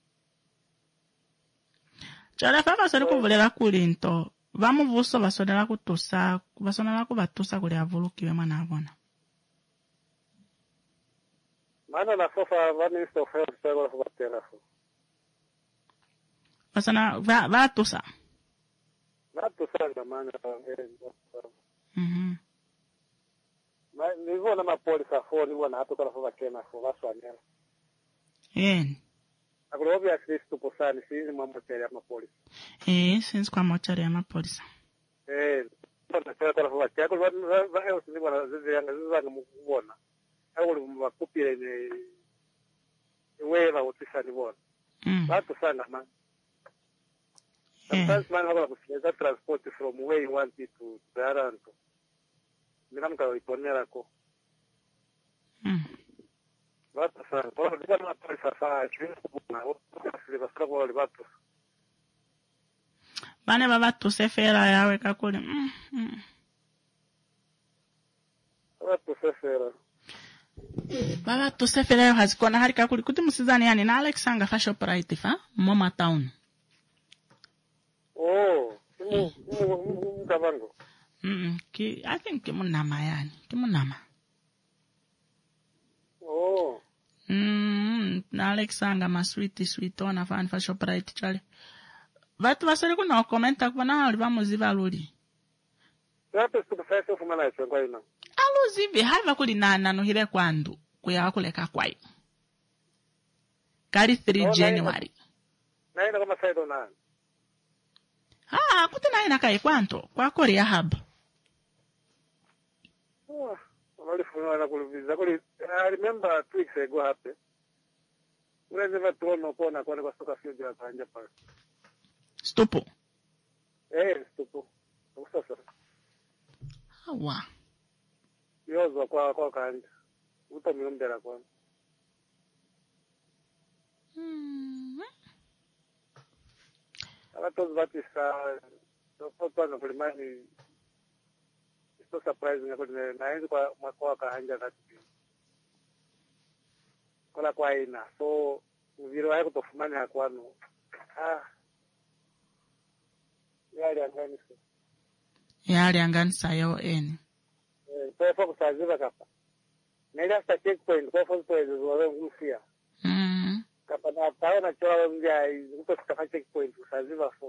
Chara fa basori kuvulela kulinto. Vamos vuso basonela kutusa, basonela kubatusa kuli avulukiwe mwana avona. Mana na sofa va minister of health sego fa batela fo. Basona va va tusa. Na tusa na mana eh. Mhm. Ma nivo na mapolisa fo ni wana hato kala fo bakena fo baswanela. Eh. Agora obviously tu posani si ni mambo ya mapolisa. Eh, since kwa mochari ya mapolisa. Eh, bona kala kala fo bakena ko va va eu ni wana zizi yanga ziza ngumubona. Agora bakupire ni weva utisa ni bona. Mm. Ba tusanga man. Sometimes man haba kusiza transport from where you want it to Taranto. Minam ka iponera ko. Mm. Bata sana. Kwa hiyo na pesa sana, chini kuna sisi basara kwa watu. Bane baba tusefera yawe kakuli. Mm. mm. Watu sefera. Baba tusefera yawe hazikona hari kakuli kuti musizani yani na Alexander Fashion Operative fa Mama Town. Oh, kimu kimu mkavango. Mm. Ki I think kimunama yani. Kimunama. Oh. Mm, na Alexander ma sweet sweet ona fan fa Shoprite chale. Vatu vasere kuna komenta kwa na hali bamuziva luli. Sape siku fesa fuma na chwa kwa ina. Aluzivi hava kuli nana no hile kwandu kuya kuleka kwai. Kari three January. Na ina kama saido na. Ah, kuti na ina kai kwanto kwa Korea hub. Oh. Wali funa na kuluviza kuli I remember two weeks ago hape. Ule neva tuono kona kwa kwa soka field ya kanja pa. Stopo. Eh, stopo. Usasa. Awa. Yozo kwa kwa kanja. Uta miombera kwa. Mm. Ala todos batisa. Topo kwa kulimani. So surprising ako na yun kwa makuha ka hanja kati. Kola kwa ina. So viro ay ko to fumani hakwano. Ah. Yali angani so. Yali angani sayo eni. Eh, kwa fo kusaziva kapa. Nenda sta checkpoint kwa fo kwa zo ngufia. Mm. Kapa na tawa na chola ngia uko kafa checkpoint kusaziva fo.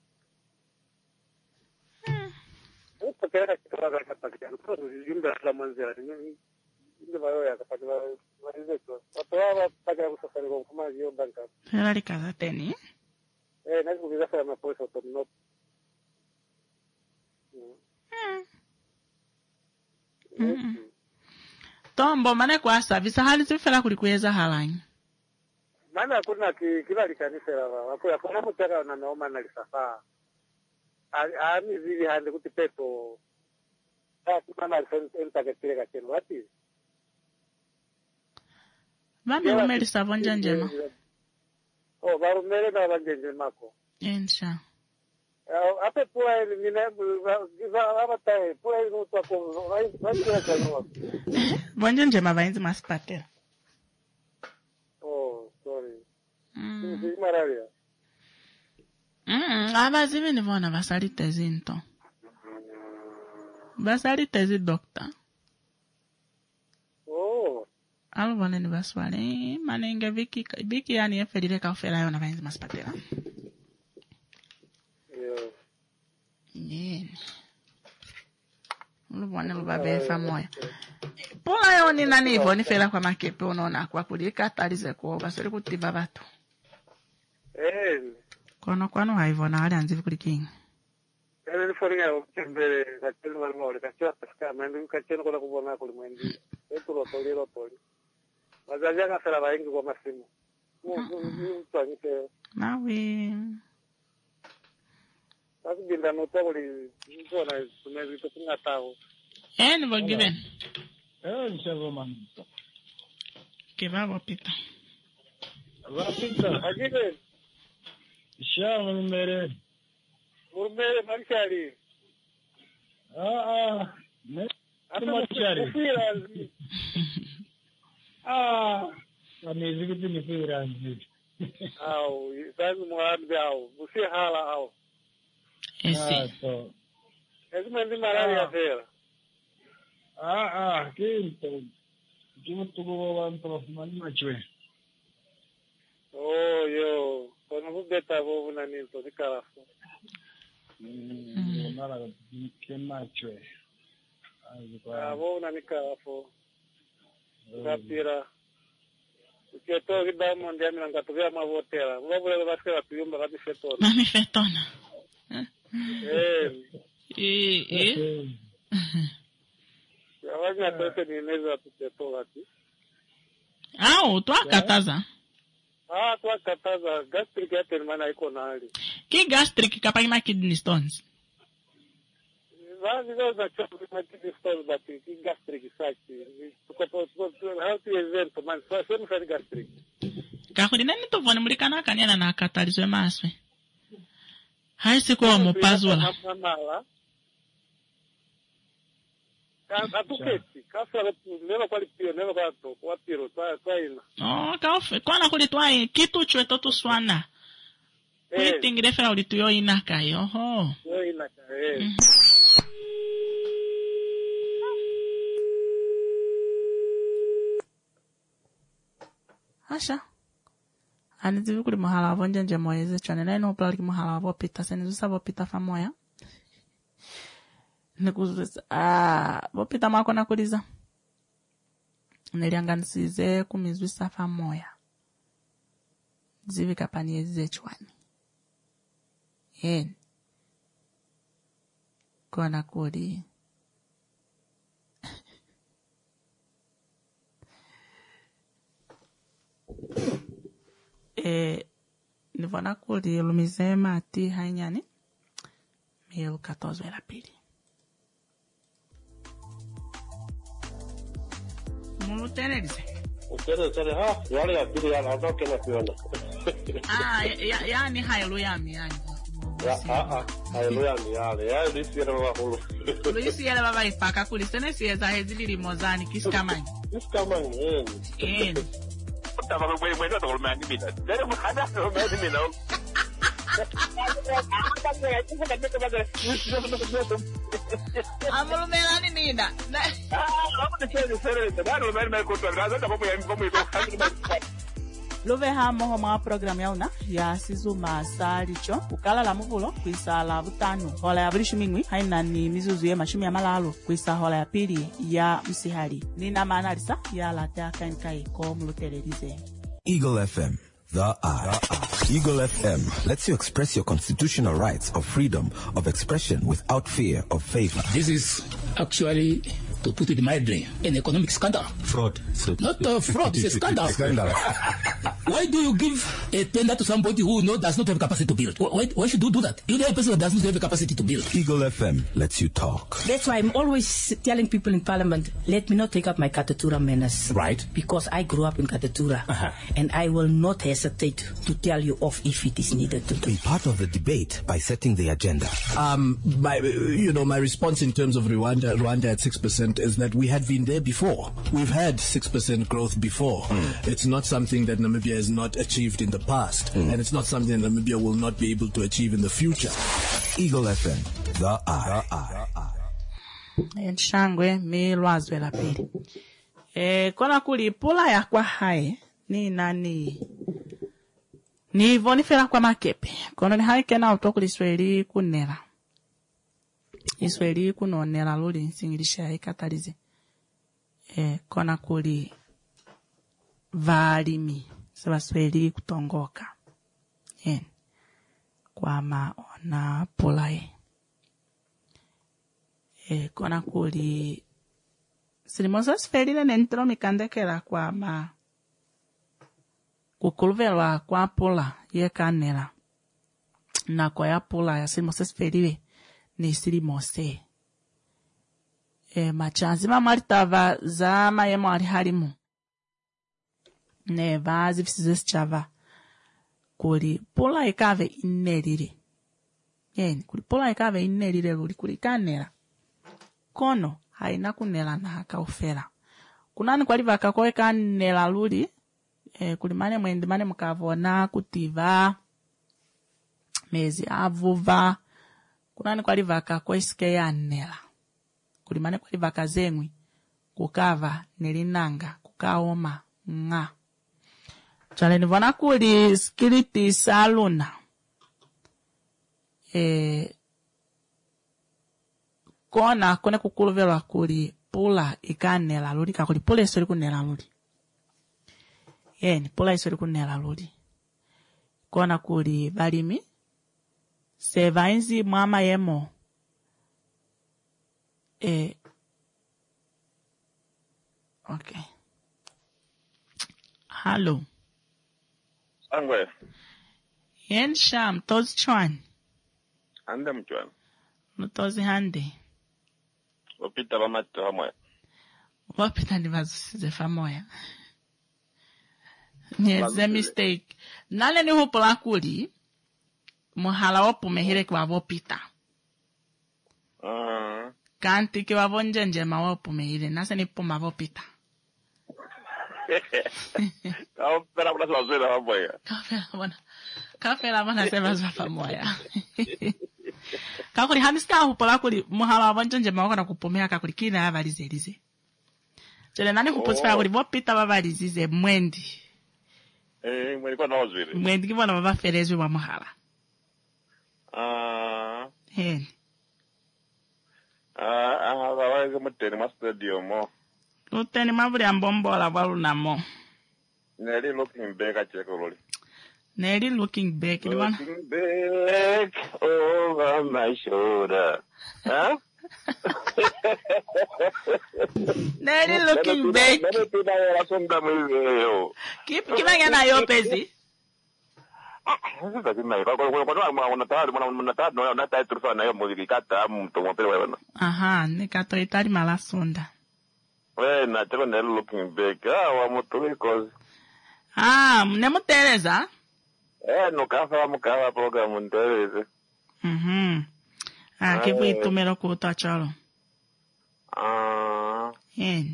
Uko tena kitu kama kapatia. Uko jumbe la manzera. Ndio bayo ya kapatia. Walizo tu. Watu hawa paka kusafari kwa kama hiyo banka. Ferrari kaza teni. Eh, na kuviza kwa mapolisa to no. Mm. Tombo mane kwa service hali zifera kulikuweza halanyi. Maana kuna kila likanisa la wako ya kuna mtaka na naoma na lisafa. Ami vili hande kuti pepo. Ah, kuna enta ketire kateno wapi? Vami umeli savonja njema. Oh, baru mele na banje njema ko. Ensha. Ape pua ni nina giza abatae pua ni mtu ako vai vai kila kano. Bonja njema vainzi maspatela. Oh, sorry. Mm. Ni mararia. Mm, abazivi nivona basalite zinto. Basalite zi doctor. alubone ni baswale manenge viki viki yani eferire ka ofera yona vaenzi masipatela. Yo. Nini. Ulubone lubabefa moya. Pola yoni nani hivyo ni fela kwa makepe unaona kwa kulika talize kwa basori kutiba batu. Eh. Kono kwano haivo na ali anzivi kulikinga. Ele ni foringa ukembele kachelo ngole kachelo kaska mandu kachelo kola kubona kuli mwendi. Eto lo toli lo toli. Mazaja kasala baingi kwa masimu. Mu twanyite. Nawe. Basi binda no toli ntona tumezi tukunga tawo. Eh ni bogiven. Eh nshavo man. Kebabo pita. Rapita. Agive. Shama numere. Murmere manchari. Ah ah. Ne. Manchari. Ah. Amizi kitu ni fira nzi. Au, sazi muambi au. Busi hala au. Esi. So. Esi mendi malaria fera. Ah ah. Kinto. Kinto go wanto mani machwe. Oh yo. Kono bubeta bovu na ninto dikarafu. Mm. Mara kemachwe. Ah, bovu na nikarafu. Rapira. Ukieto kidamo ndia mina ngatuvia mavotera. Mbabule baskela tuyumba kati fetona. Mami fetona. Eh. Eh eh. Ya wazi na tote ni neza tuketo kati. Au tu akataza. Ah, tu akataza gastric yake maana iko na hali. Ki gastric kapag na kidney stones. Vazi zo za chofu na kidney stones but ki gastric saki. Tuko how to event man so sema fani gastric. Kakuri nani to vone mulikana kanyana na katalizwe maswe. Haisi kwa mopazula. Atuketi, kasa neva kwa lipio, neva kwa to, kwa piro, twa ina. Oh, kaufe, kwa na kulitwa kitu chwe totu swana. Kuli tingire fera ulitu yo inaka, yoho. Yo inaka, eh. Asha. Anizivi kuli muhala wavo njenje moeze chwane. Na ino upla liki muhala wavo pita. Senizusa wavo pita fa moya. Nikuzuza. Ah, wavo pita mwako na kuliza. Nilianganisize kumizwisa fa moya. Zivi kapani eze chwane. Yen. Kwa na kuli. Eh, nivona kuli lumizema ati hainyani. Mil katozwe la pili. Mulu tenerize. Utere tere ha, yale ya pili ya na kena piona. Ah, ya yani hailu yami yani. Ya ah ah, hailu yami yale. Ya lisi yale baba hulu. Lisi yale baba ipaka kuli sene sieza hezili limozani kiskamani. Kiskamani eh. Eh. Tava no meio meio do mani mina. Dere mu hada no meio mina. Amulu melani nida. Ah, vamos deixar de ser, tá? No meio meio contra, já vamos ir, vamos ir. Love ha moho ma program ya una ya sizuma salicho ukala la muvulo kwisa la butano hola ya brishu mingwi haina ni mizuzu ya mashumi ya malalo kwisa hola ya pili ya msihali nina maana lisa ya la ta kankai ko mulutelerize. Eagle F M, the eye. Eagle F M lets you express your constitutional rights of freedom of expression without fear of favor. This is actually, to put it mildly, an economic scandal. Fraud. So Not a fraud, it's a scandal. Scandal. Why do you give a tender to somebody who no, does not have capacity to build? Why, why should you do that? You know a person that does not have the capacity to build. Eagle F M lets you talk. That's why I'm always telling people in Parliament, let me not take up my Katatura menace. Right. Because I grew up in Katatura. Uh-huh. And I will not hesitate to tell you off if it is needed to do. Be part of the debate by setting the agenda. Um, my, you know, my response in terms of Rwanda, Rwanda at six percent is that we had been there before. We've had six percent growth before. Mm. It's not something that Namibia has not achieved in the past. Mm. And it's not something that Namibia will not be able to achieve in the future. Eagle F M, the eye. Nshangwe milwazwe la pili. Eh, kona kuli pula ya kwa hai, ni nani, ni voni fela kwa makepe. Kono ni hai kena utokuli Swahili kunera. Swahili kunonera luli nsingilisha ya ikatalize. Eh, kona kuli valimi, seba Swahili kutongoka. Yen, kwa maona pula ye. Eh, kona kuli silimosa sferile nentro mikandekera kwa ma kukulvelwa kwa pula ye kanera na kwa ya pula ya silimosa sferile ni silimose e machanzi mamartava za mayemo ali halimu ne vazi visize chava kuli pula ikave inelire yen kuli pula ikave inelire luli kuli kanera kono haina kunela na hakaufera. Kunani kwa liva kakoeka nela luli, e, kulimane mwende mane mkavona, kutiva, mezi avuva. Kunani kwa liva kakoeske ya nela. Kulimane kwa liva kazengwi, kukava, nelinanga, kukaoma, nga. Chale nivona kuli skiliti saluna. E, kona kone kukuluvelwa kuli pula ikanela luli kakuli pula isori kunela luli yeni pula isori kunela luli kona kuli balimi seva inzi mwama yemo e okay hello angwe yen sham tozi chwan ande mchwan nutozi hande wapita bamatu hamoya wapita ni vazusize famoya nyeze mistake nale ni hupula kuli muhala wapu mehire kwa wapita uh kanti kwa wonjenje ma wapu mehire nase ni puma wapita kaopera bwana wazela hamoya kafela bwana kafela bwana sema za famoya kakuli hamiska hupula kuli muhala wonjenje ma wakona kupomea kakuli kina avalize lize chele nani kuposifaya kuli wapita wavalizize mwendi eh mwendi kwa nawazwile mwendi kibona wabaferezwe wa muhala ah hen ah ah wawaze muteni ma stadium mo uteni mabuli ambombola walunamo neli looking back acheko loli Nelly looking back. Looking back over my shoulder. Huh? Nelly looking back. Keep keep na yo pezi. Aha, nikato itali malasonda. We na cheko Nelly looking back. Ah, wa mutuli cause. Ah, mnemuteleza? Eh, no kafa mukawa program ndeleze. Mhm. Ah, kipu itumero kuta chalo. Ah. Hen.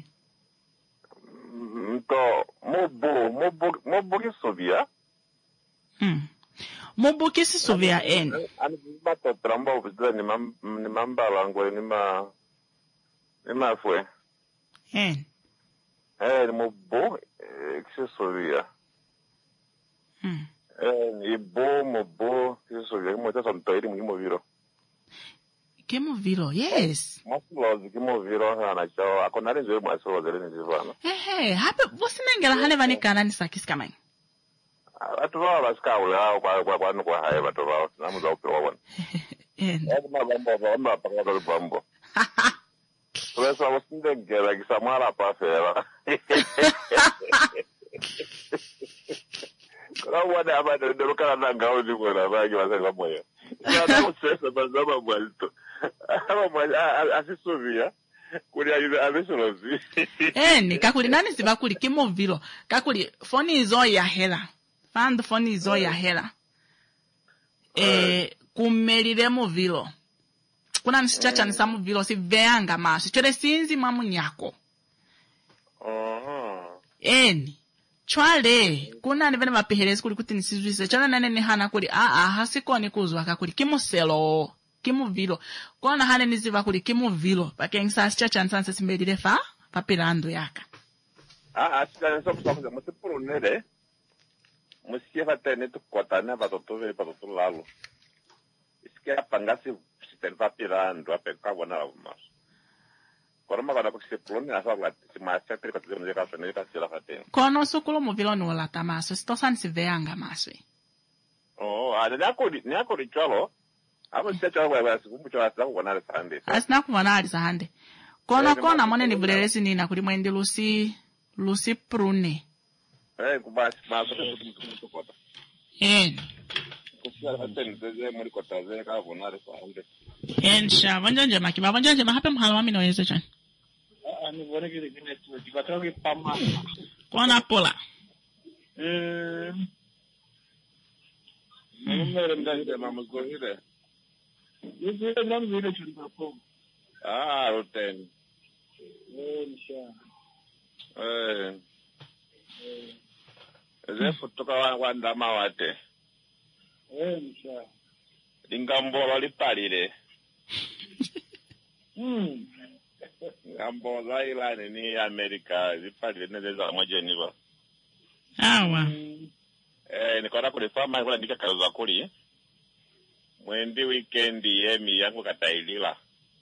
Mto mobo mobo mobo kisovia. Hmm. Mobo kisovia en. Ani bato tramba obizla ni mam ni mamba lango ni ma ni ma fue. Hen. Eh, mobo kisovia. Hmm. Eh, ibo mobo kisovia mo tsa mtoiri mo viro. Kimo viro, yes. Masulozi kimo viro hana chao akonare nzwe masulozi leni zivana. Ehe, hape vosinengela hane vani kanani sakisi mani. Atu wao baskaula kwa kwa kwa kwa haye watu wao namuza upewa wana. Eh. Ngoma bambo bambo pakaka bambo. Sasa wasindengela kisamara pa fera. Kwa wana abado ndo kana nangao ni kwa bagi wasema moyo. Ndio sasa bazaba mwalito. Ama mwa asisovia. Kuri ayu abesolozi. Eh, ni kakuli nani siba kuli kimo vilo. Kakuli foni izo ya hela. Fand foni izo ya hela. Eh, kumelire mu vilo. Kuna nisichacha nisamu vilo si veanga mashi. Chore sinzi mamu nyako. Aha. Eni. Chwale, kuna ni vene mapeherezi kuli kuti nisizwise. Chana nane ni hana kuli, aa, ah, hasiko ni kuzwaka kuli, kimu selo, kimu vilo. Kuna hane niziva kuli, kimu vilo. Pake ngisa asicha chansanse simbedile fa, papirando yaka. Ah, ah, c'est ça, ça, moi c'est pour le nez, moi si va tenir tout cotane, va tout trouver, va tout lalo. Est-ce qu'il y a pas ngasi, c'est un papiran, doit faire quoi, on a la marche. Quand on m'a dit que c'est pour le nez, ça va, c'est ma fête, que tu me diras, c'est pas si la fête. Kono sukulu muvilo no la tamaso, stosan si veanga maswe. Oh, ah, ne akodi, ne akodi chalo. Abo secha wa wa siku mucho asa wa na Sunday. Asina kuwana ali sahande. Kono kona mone ni bulelesi nina kuli mwendi lusi lusi prune. Eh, kubasi ma so to to kota. En. Kusia aten ze muri kota ze ka bona re Sunday. En sha vanjanje makiba vanjanje mahape mhala wami no yeze chan. Ah, ni bora ke kine tu dikatao ke pama. Kona pola. Eh. Numero ndani mama gohire. Yeye ndo mzee chumba po. Ah, roten. Eh, nisha. Eh. Ze fotoka wa wanda mawate. Eh, nisha. Ingambolo lipalire. Hmm. Ingambolo ila ni America lipalire neza moja niba. Awa. Eh, nikora kule fama kula ndika kaza kuli. Mwendi weekend yemi yangu katailila.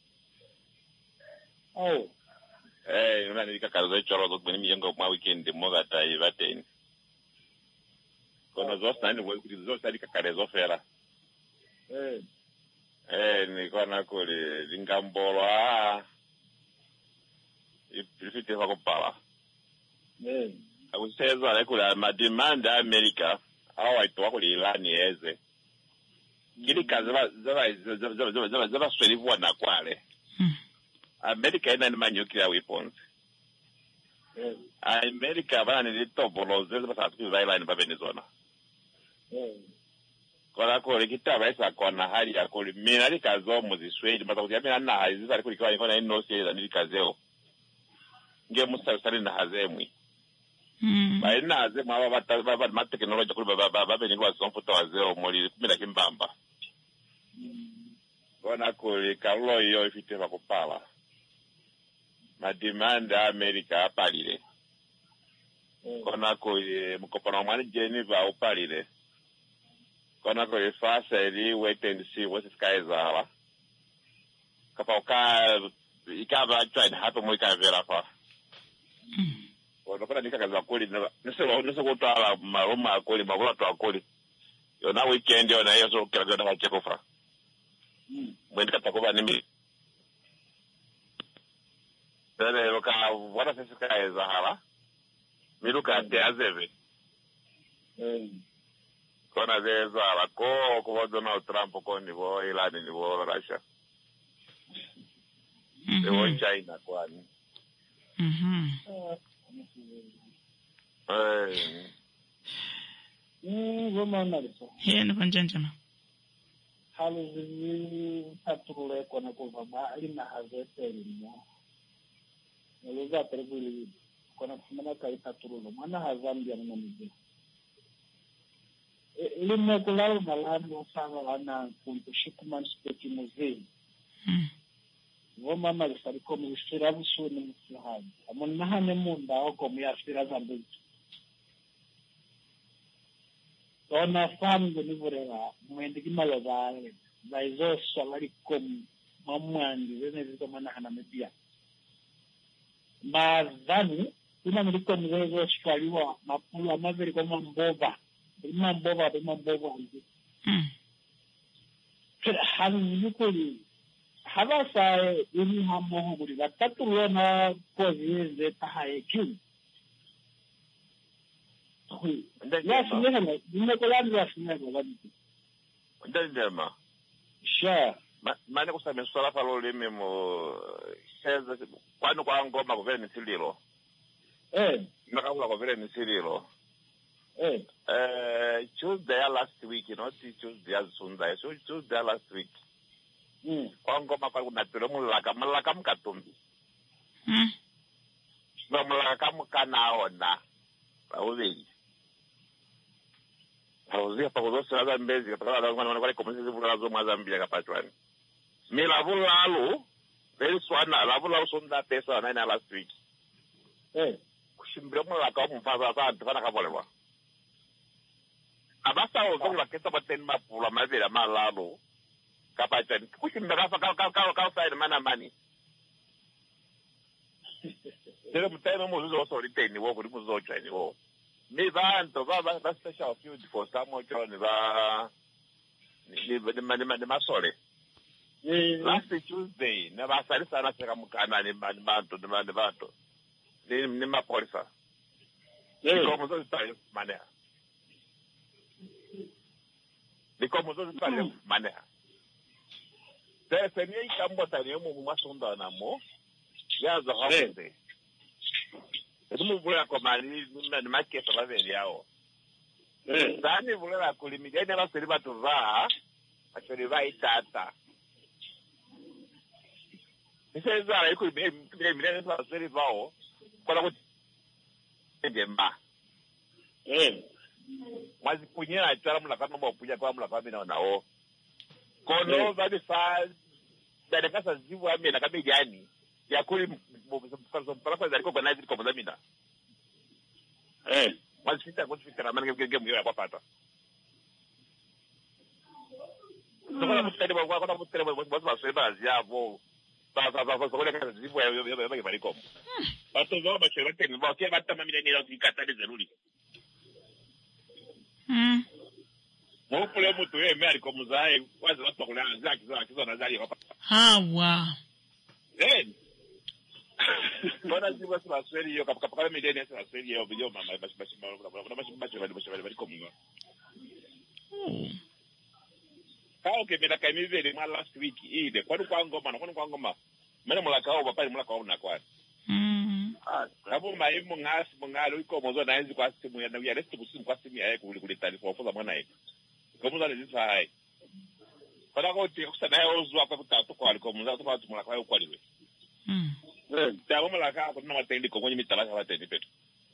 Oh. Eh, nuna ndika kaza choro zo kwenye yangu mwa weekend mo kataiva teni. Kono zo stani wewe kuti zo stani kakarezo fera. Eh. Eh, nikona kule lingambolo ah. Ifite vakopala. Eh. Akuseza le kula ma demand America awa ito kule Iran eze. Kili kaza zaba zaba zaba zaba zaba swelivu na kwale. America ina ni nuclear weapons. Eh. America bana ni tobolo zeba sa tukiza Iran ba Venezuela. Eh. Kola kole kitaba isa kona hali ya kole mina likazo muziswedi mata kuti mina na hazi zari kuli kwa ikona ino seza nilikazeo. Nge musa sari na hazemwi. Mm. Ba ina hazemwa aba bata baba ma technology kuli baba baba bene kwa somfuta wazeo moli kumira kimbamba. Kona kole kalo yo ifite bakopala. Ma demand America apalire. Kona kole mukopana mwani Geneva upalire. Kona ko ifasa ili wait and see what is guys are. Kapa uka ikaba try and hapo mo ikavera pa. Kona kona nikakaza kuli nese nese kutala maroma kuli magula to akuli. Yo na weekend yo na yeso kiraga na cheko fra. Mwendi katakoba nimi. Dale loka wana sisi kai zahara. Miruka te azeve. Eh. Kona zeza la ko ko Donald Trump ko ni bo Iran ni bo Russia. Mhm. Ni bo China kwani. Mhm. Eh. Mm, vamos na isso. En vanjanje ma. Halu zi patrule kona ko baba ina hazete limo. Nuluza perguli kona kumana kai patrule mana hazambia na mimi. Limo kulalo malano sana wana kumpushikuman speki muzei. Mm. Voma mali sari komu istirabu suni mfahani. Amon nahane munda oko miyafira zambi. Tona famu nivurera mwendi kimalo vale. Zaizo salari komu mamwandi zene zito manahana mepia. Mazani kuna miliko mwezo shikaliwa mapulu amaveri koma mboba. Ima mboba ima mboba hizi. Mm. Hanu nikoli habasa ini hambo huguri batatu lona kozi ze tahaye kiu. Ya sinema nimekolani ya sinema wadi. Ndendema. Sha Mane kusame swala palo limi mo seza kwano kwa ngoma ko vele nisililo. Eh. Nakabula ko vele nisililo. Eh. Uh, Tuesday last week, you know, Tuesday as Sunday. So Tuesday last week. Mm. Kwango mapa kuna tiro mulaka mulaka mkatumbi. Mm. No mulaka mkana ona. Pauzi. Pauzi pa kuzo sala mbezi pa kala ngwana ngwana komisi zivula zo mazambia kapatwani. Mila vula alu. Very swana la vula sonda pesa na last week. Eh. kushimbira mo la ka mo fa fa fa fa ka bolewa abasa o zo la kesa baten ma pula ma vela ma lalo kapa tani kushimbira fa ka ka ka ka sa mana mani Dere mutema mo zo so riteni wo kuri mo zo chani wo me vanto va va va special field for some journey va ni ni ni ni masole last Tuesday na va sali sana seka mukana ni bantu ni bantu ni ni mapolisa ni como zo sta manea ni como zo sta manea se se ni kambo tani mo masonda na mo ya za hapo Esumu vula kwa mali na maketa baveli yao. Eh, dani vula la kulimija ina ba seliba tuva, achori vai tata. Ise za iko be be mire na seliba o. Kwa ko ndemba. Eh. Wazi punya achara mula kama mwa punya kwa mula kama na nao. Kono ba de fa da kasa zivu ame na kama jani. Ya kuli para fazer com banais de como da mina. Eh, mas fica quando fica na manga que que mulher para pata. Só quando você tem uma quando você tem uma você vai ser basear vou tá tá tá só olha que se vai eu eu eu vai como. Mas tu vai mas vai ter não que vai também mina não fica tá de zeruli. Hum. Mo pole muito é mer como zai quase vai tocar já que já que só na zai. Hawa. Eh. Bona ziba sima sweli yo kapaka kapaka mideni ya sima sweli yo video mama basi basi mama kuna basi basi basi basi basi komunga. Kao ke mena kai mivele ma last week ide kwani kwa ngoma na kwani kwa ngoma mena mula kao bapa mula kao na kwa. Mm. Ah, hapo mai mungas mungalo iko mozo na enzi kwa simu ya na ya rest kusimu kwa simu ya kuli kuli tani kwa foza mwana yake. Komo za lezi sai. Kwa kwa ti kusana ya ozwa kwa kutatu kwa aliko muza kwa tumula kwa kwa liwe. Mm. Eh, tamo la ka kuna matendi ko kwenye mitala ya matendi petu.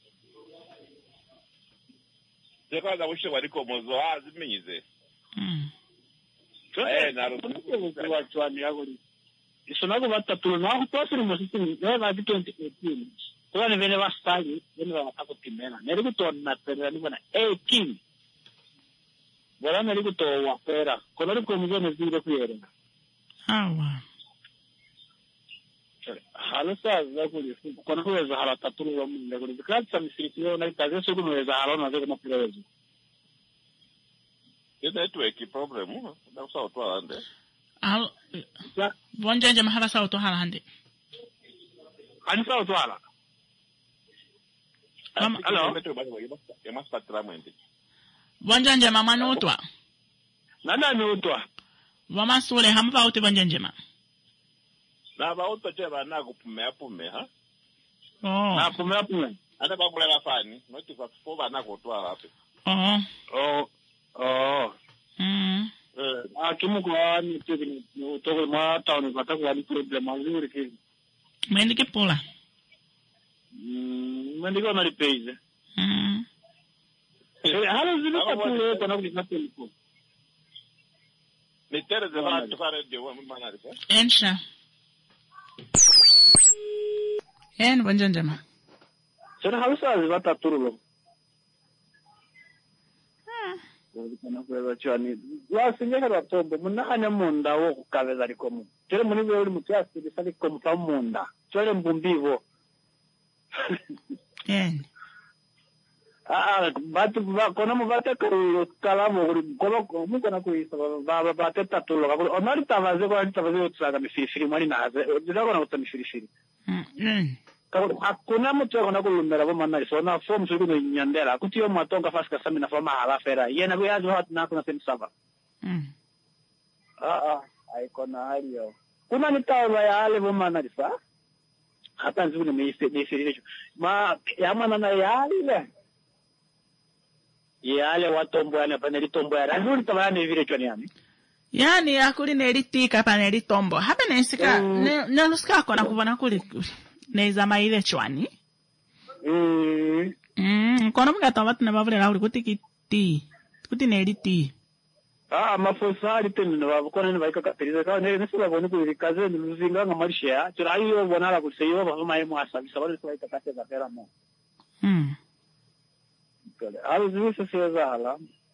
Sasa za wisho waliko mozo azimenyize. Mm. Eh, na rutu wa chwani yako ni. Isonago batatu na kutosiri mo sisi ya na twenty eighteen. Kwa ni vile wastagi, vile watako kimena. Neri kutona pera ni bana eighteen. Bora neri kutoa pera. Kono liko mzee zile kuyere. Hawa. Halo saza kuli kono kuweza hala tatulu wa mungu kuli kati misirikio na kazi sio kunaweza hala na zile mapirezo. Ile network problem na sawa tu ande. Al bonjanje mahala sawa tu hala ande. Ani sawa tu hala. Hello. Ya mas patramende. Bonjanje mama notwa. Nanda notwa. Mama sole hamba uti bonjanje ma. Na ba uto cheba na kupumea pume ha? Oh. Na kupumea pume. Ana ba mula fani, no ti fa fo ba na kutwa hapo. Oh. Oh. Oh. Mm. Eh, akimu kwa ni tiki ni to ma ta ni bata kwa ni problem azuri ki. Mendi ke pola. Mm, mendi ko na repaize. Mm. Eh, hala zile tatu kwa na kulipata liko. Ni tere de va tocar de wa mana de. Ensha. En bonjanjama. Sera hausa zibata turulo. Hmm. Kana kwa chani. Wa sinjera tombo munahanya munda wo kukaveza likomu. Tere muni we uri mutiasi bisali komu pa munda. Chole mbumbivo. En. Ah, batu ba kono mo bata ko kalamo uri kono mo kana ko isa ba ba bata tatulo. Onari tavaze ko tavaze tsaga mifiri mali naze. Ndako na utamifiri. Mm. Hakuna mtu akona kulumera bo manali so na form sio kuno nyandera kutiyo matonga fasika sami na forma hala fera yena bo yazo hat na kuna sema saba. Mm. Ah ah aikona haliyo kuna nitawa ya ale bo manali sa hata nzuri meise meise ma yamana na yale yale watombo yana paneli tombo ya razuri tabana vile choni yani. Yani akuli nelitika paneli tombo hapa nesika mm. ne neluska kona kubona kuli neza maile chwani. Mm. Mm, kono mga tawat na bavule la uri kuti kiti. Kuti neliti. Ah, mafosari tenu na babu kono ni baika kapiriza ka ne nesula boni kuli kaze ni luzinga nga marisha. Tira hiyo bona la kuseyo ba mai mwasa bisabari kwa ikakate za pera mo. Mm. Haluzi wisesezala.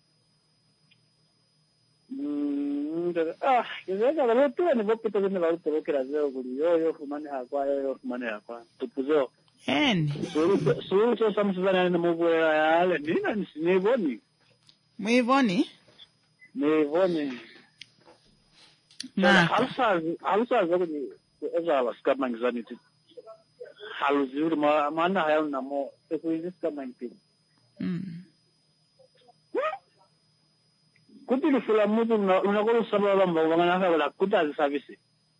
Mm, ah, kizeka lolote ni bopita kwenye baruto lokera zeo kuli yoyo fumane hakwa yoyo fumane hakwa. Tupuzo. Eni. Suru suru so samsuzana ni mubwera yale nina nisiniboni. Mwivoni? Mwivoni. Na halusazi halusazi kuli ezala skama ngizaniti. Haluzi uri maana hayo namo ekuizika manti. Mm. Kuti ni fula mutu unakolo sababa mba wangana wala kuta service.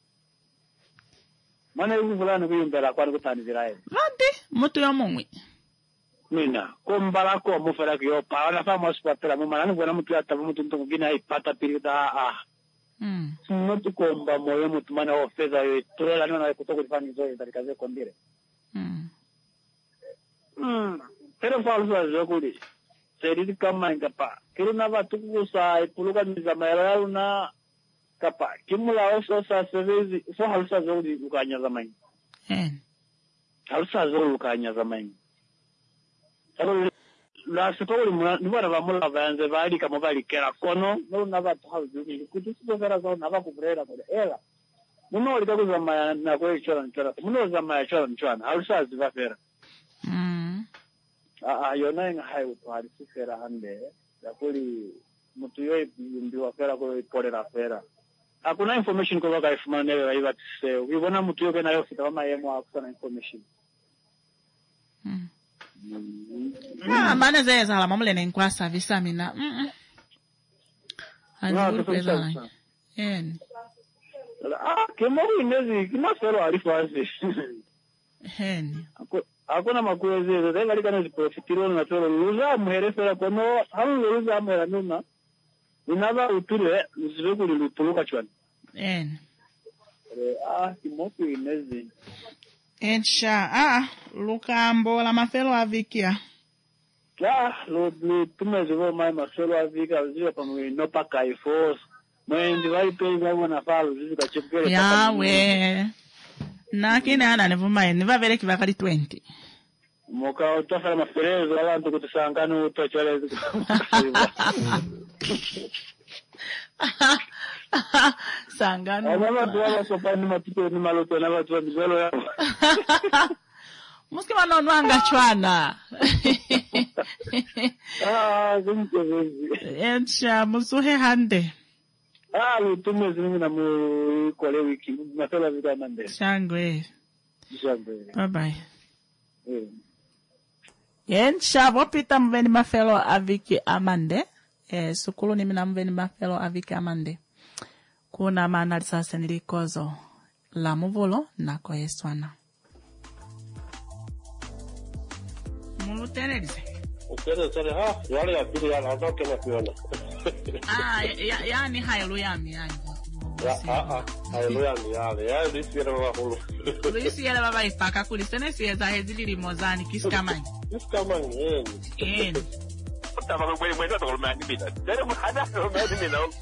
Mana hivi fulani kuyimbera kwani kutani ziraye. Vadi mutu ya mumwi. Mina kombala ko mufera kiyo pa na fa mospatela mu manani bwana mutu ata mutu ntungu gina ipata pirita ah. Mm. Mutu komba moyo mutu mana ofeza yo turela nona kutoka kufanya hizo ndarikaze kondire. Mm. Mm. Pero falso zo kuli. Seri kama ingapa. Kilo na watu kusa ipuluka nizamera una kapa. Kimula oso sa service so halsa zo di ukanya zamani. Eh. Halsa zo ukanya zamani. Sabo la sepoli mwana ni bana bamula banze bali kama bali kera kono no na watu halzu ni kutusizo vera zo na bakubrera kule ela. Muno likaku zamaya na kwa chora chora. Muno zamaya chora chora. Halsa ziva vera. Mm. Ah, yona nga hai utwari sifera hande yakuli mutu yoy ndiwa fera ko iporera fera hakuna information ko baka ifumane baiba tse ubona mutu yoke nayo fita kama yemo hakuna information. Mm. Ah, mana zeza la mamle nenkwa service mina. Mm. Ani pela. En. Ah, kemo inezi kima fero alifazi. En. Hakuna makuwezeza zai bali kana ziprofitiro na toro luza muherefera kono halu luza mera nuna inaba utire zibe kuli lutuluka chwana en eh ah kimoku inezi ensha ah lukambo la mafelo avikia ah lo lo tumezo mai mafelo avikia zio pamoja no paka ifos mwendi vai pesa wana falo zika chepele yawe na kina ana nevuma ni va vele kivakali twenty moka utafanya maferezo abantu kutusangana utochale sangano Aba tuwa sopa ni matiko ni maloto na watu wa bizelo yao Muski manono anga chwana Ah zinke vezi Ensha musuhe hande Ah, lutume zingi na mu kole wiki. Matola vida mande. Shangwe. Shangwe. Bye bye. Eh. Yen shavo pita mveni mafelo aviki amande. Eh, sukulu ni mina mveni mafelo aviki amande. Kuna maana sasa nilikozo la muvulo na kwa Yeswana. Mulu tenerize. Ukere sare ha, yale ya pili ya nazo kena kuona. Ah, ya yani haleluya mi yani. Ya ah ah, haleluya mi yale. Ya lisiera baba hulu. Lisiera baba ipaka kulisene sieza hezili limozani kiskamani. Kiskamani eh. Eh. Tama kwa mwenye ndo mimi mimi. Ndio mhada ndo mimi mimi nao.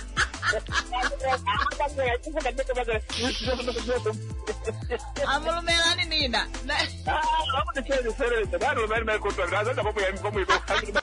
Amulu melani nina. Ah, vamos deixar de ser, ndio mimi mimi kwa kwa ndio kwa mimi kwa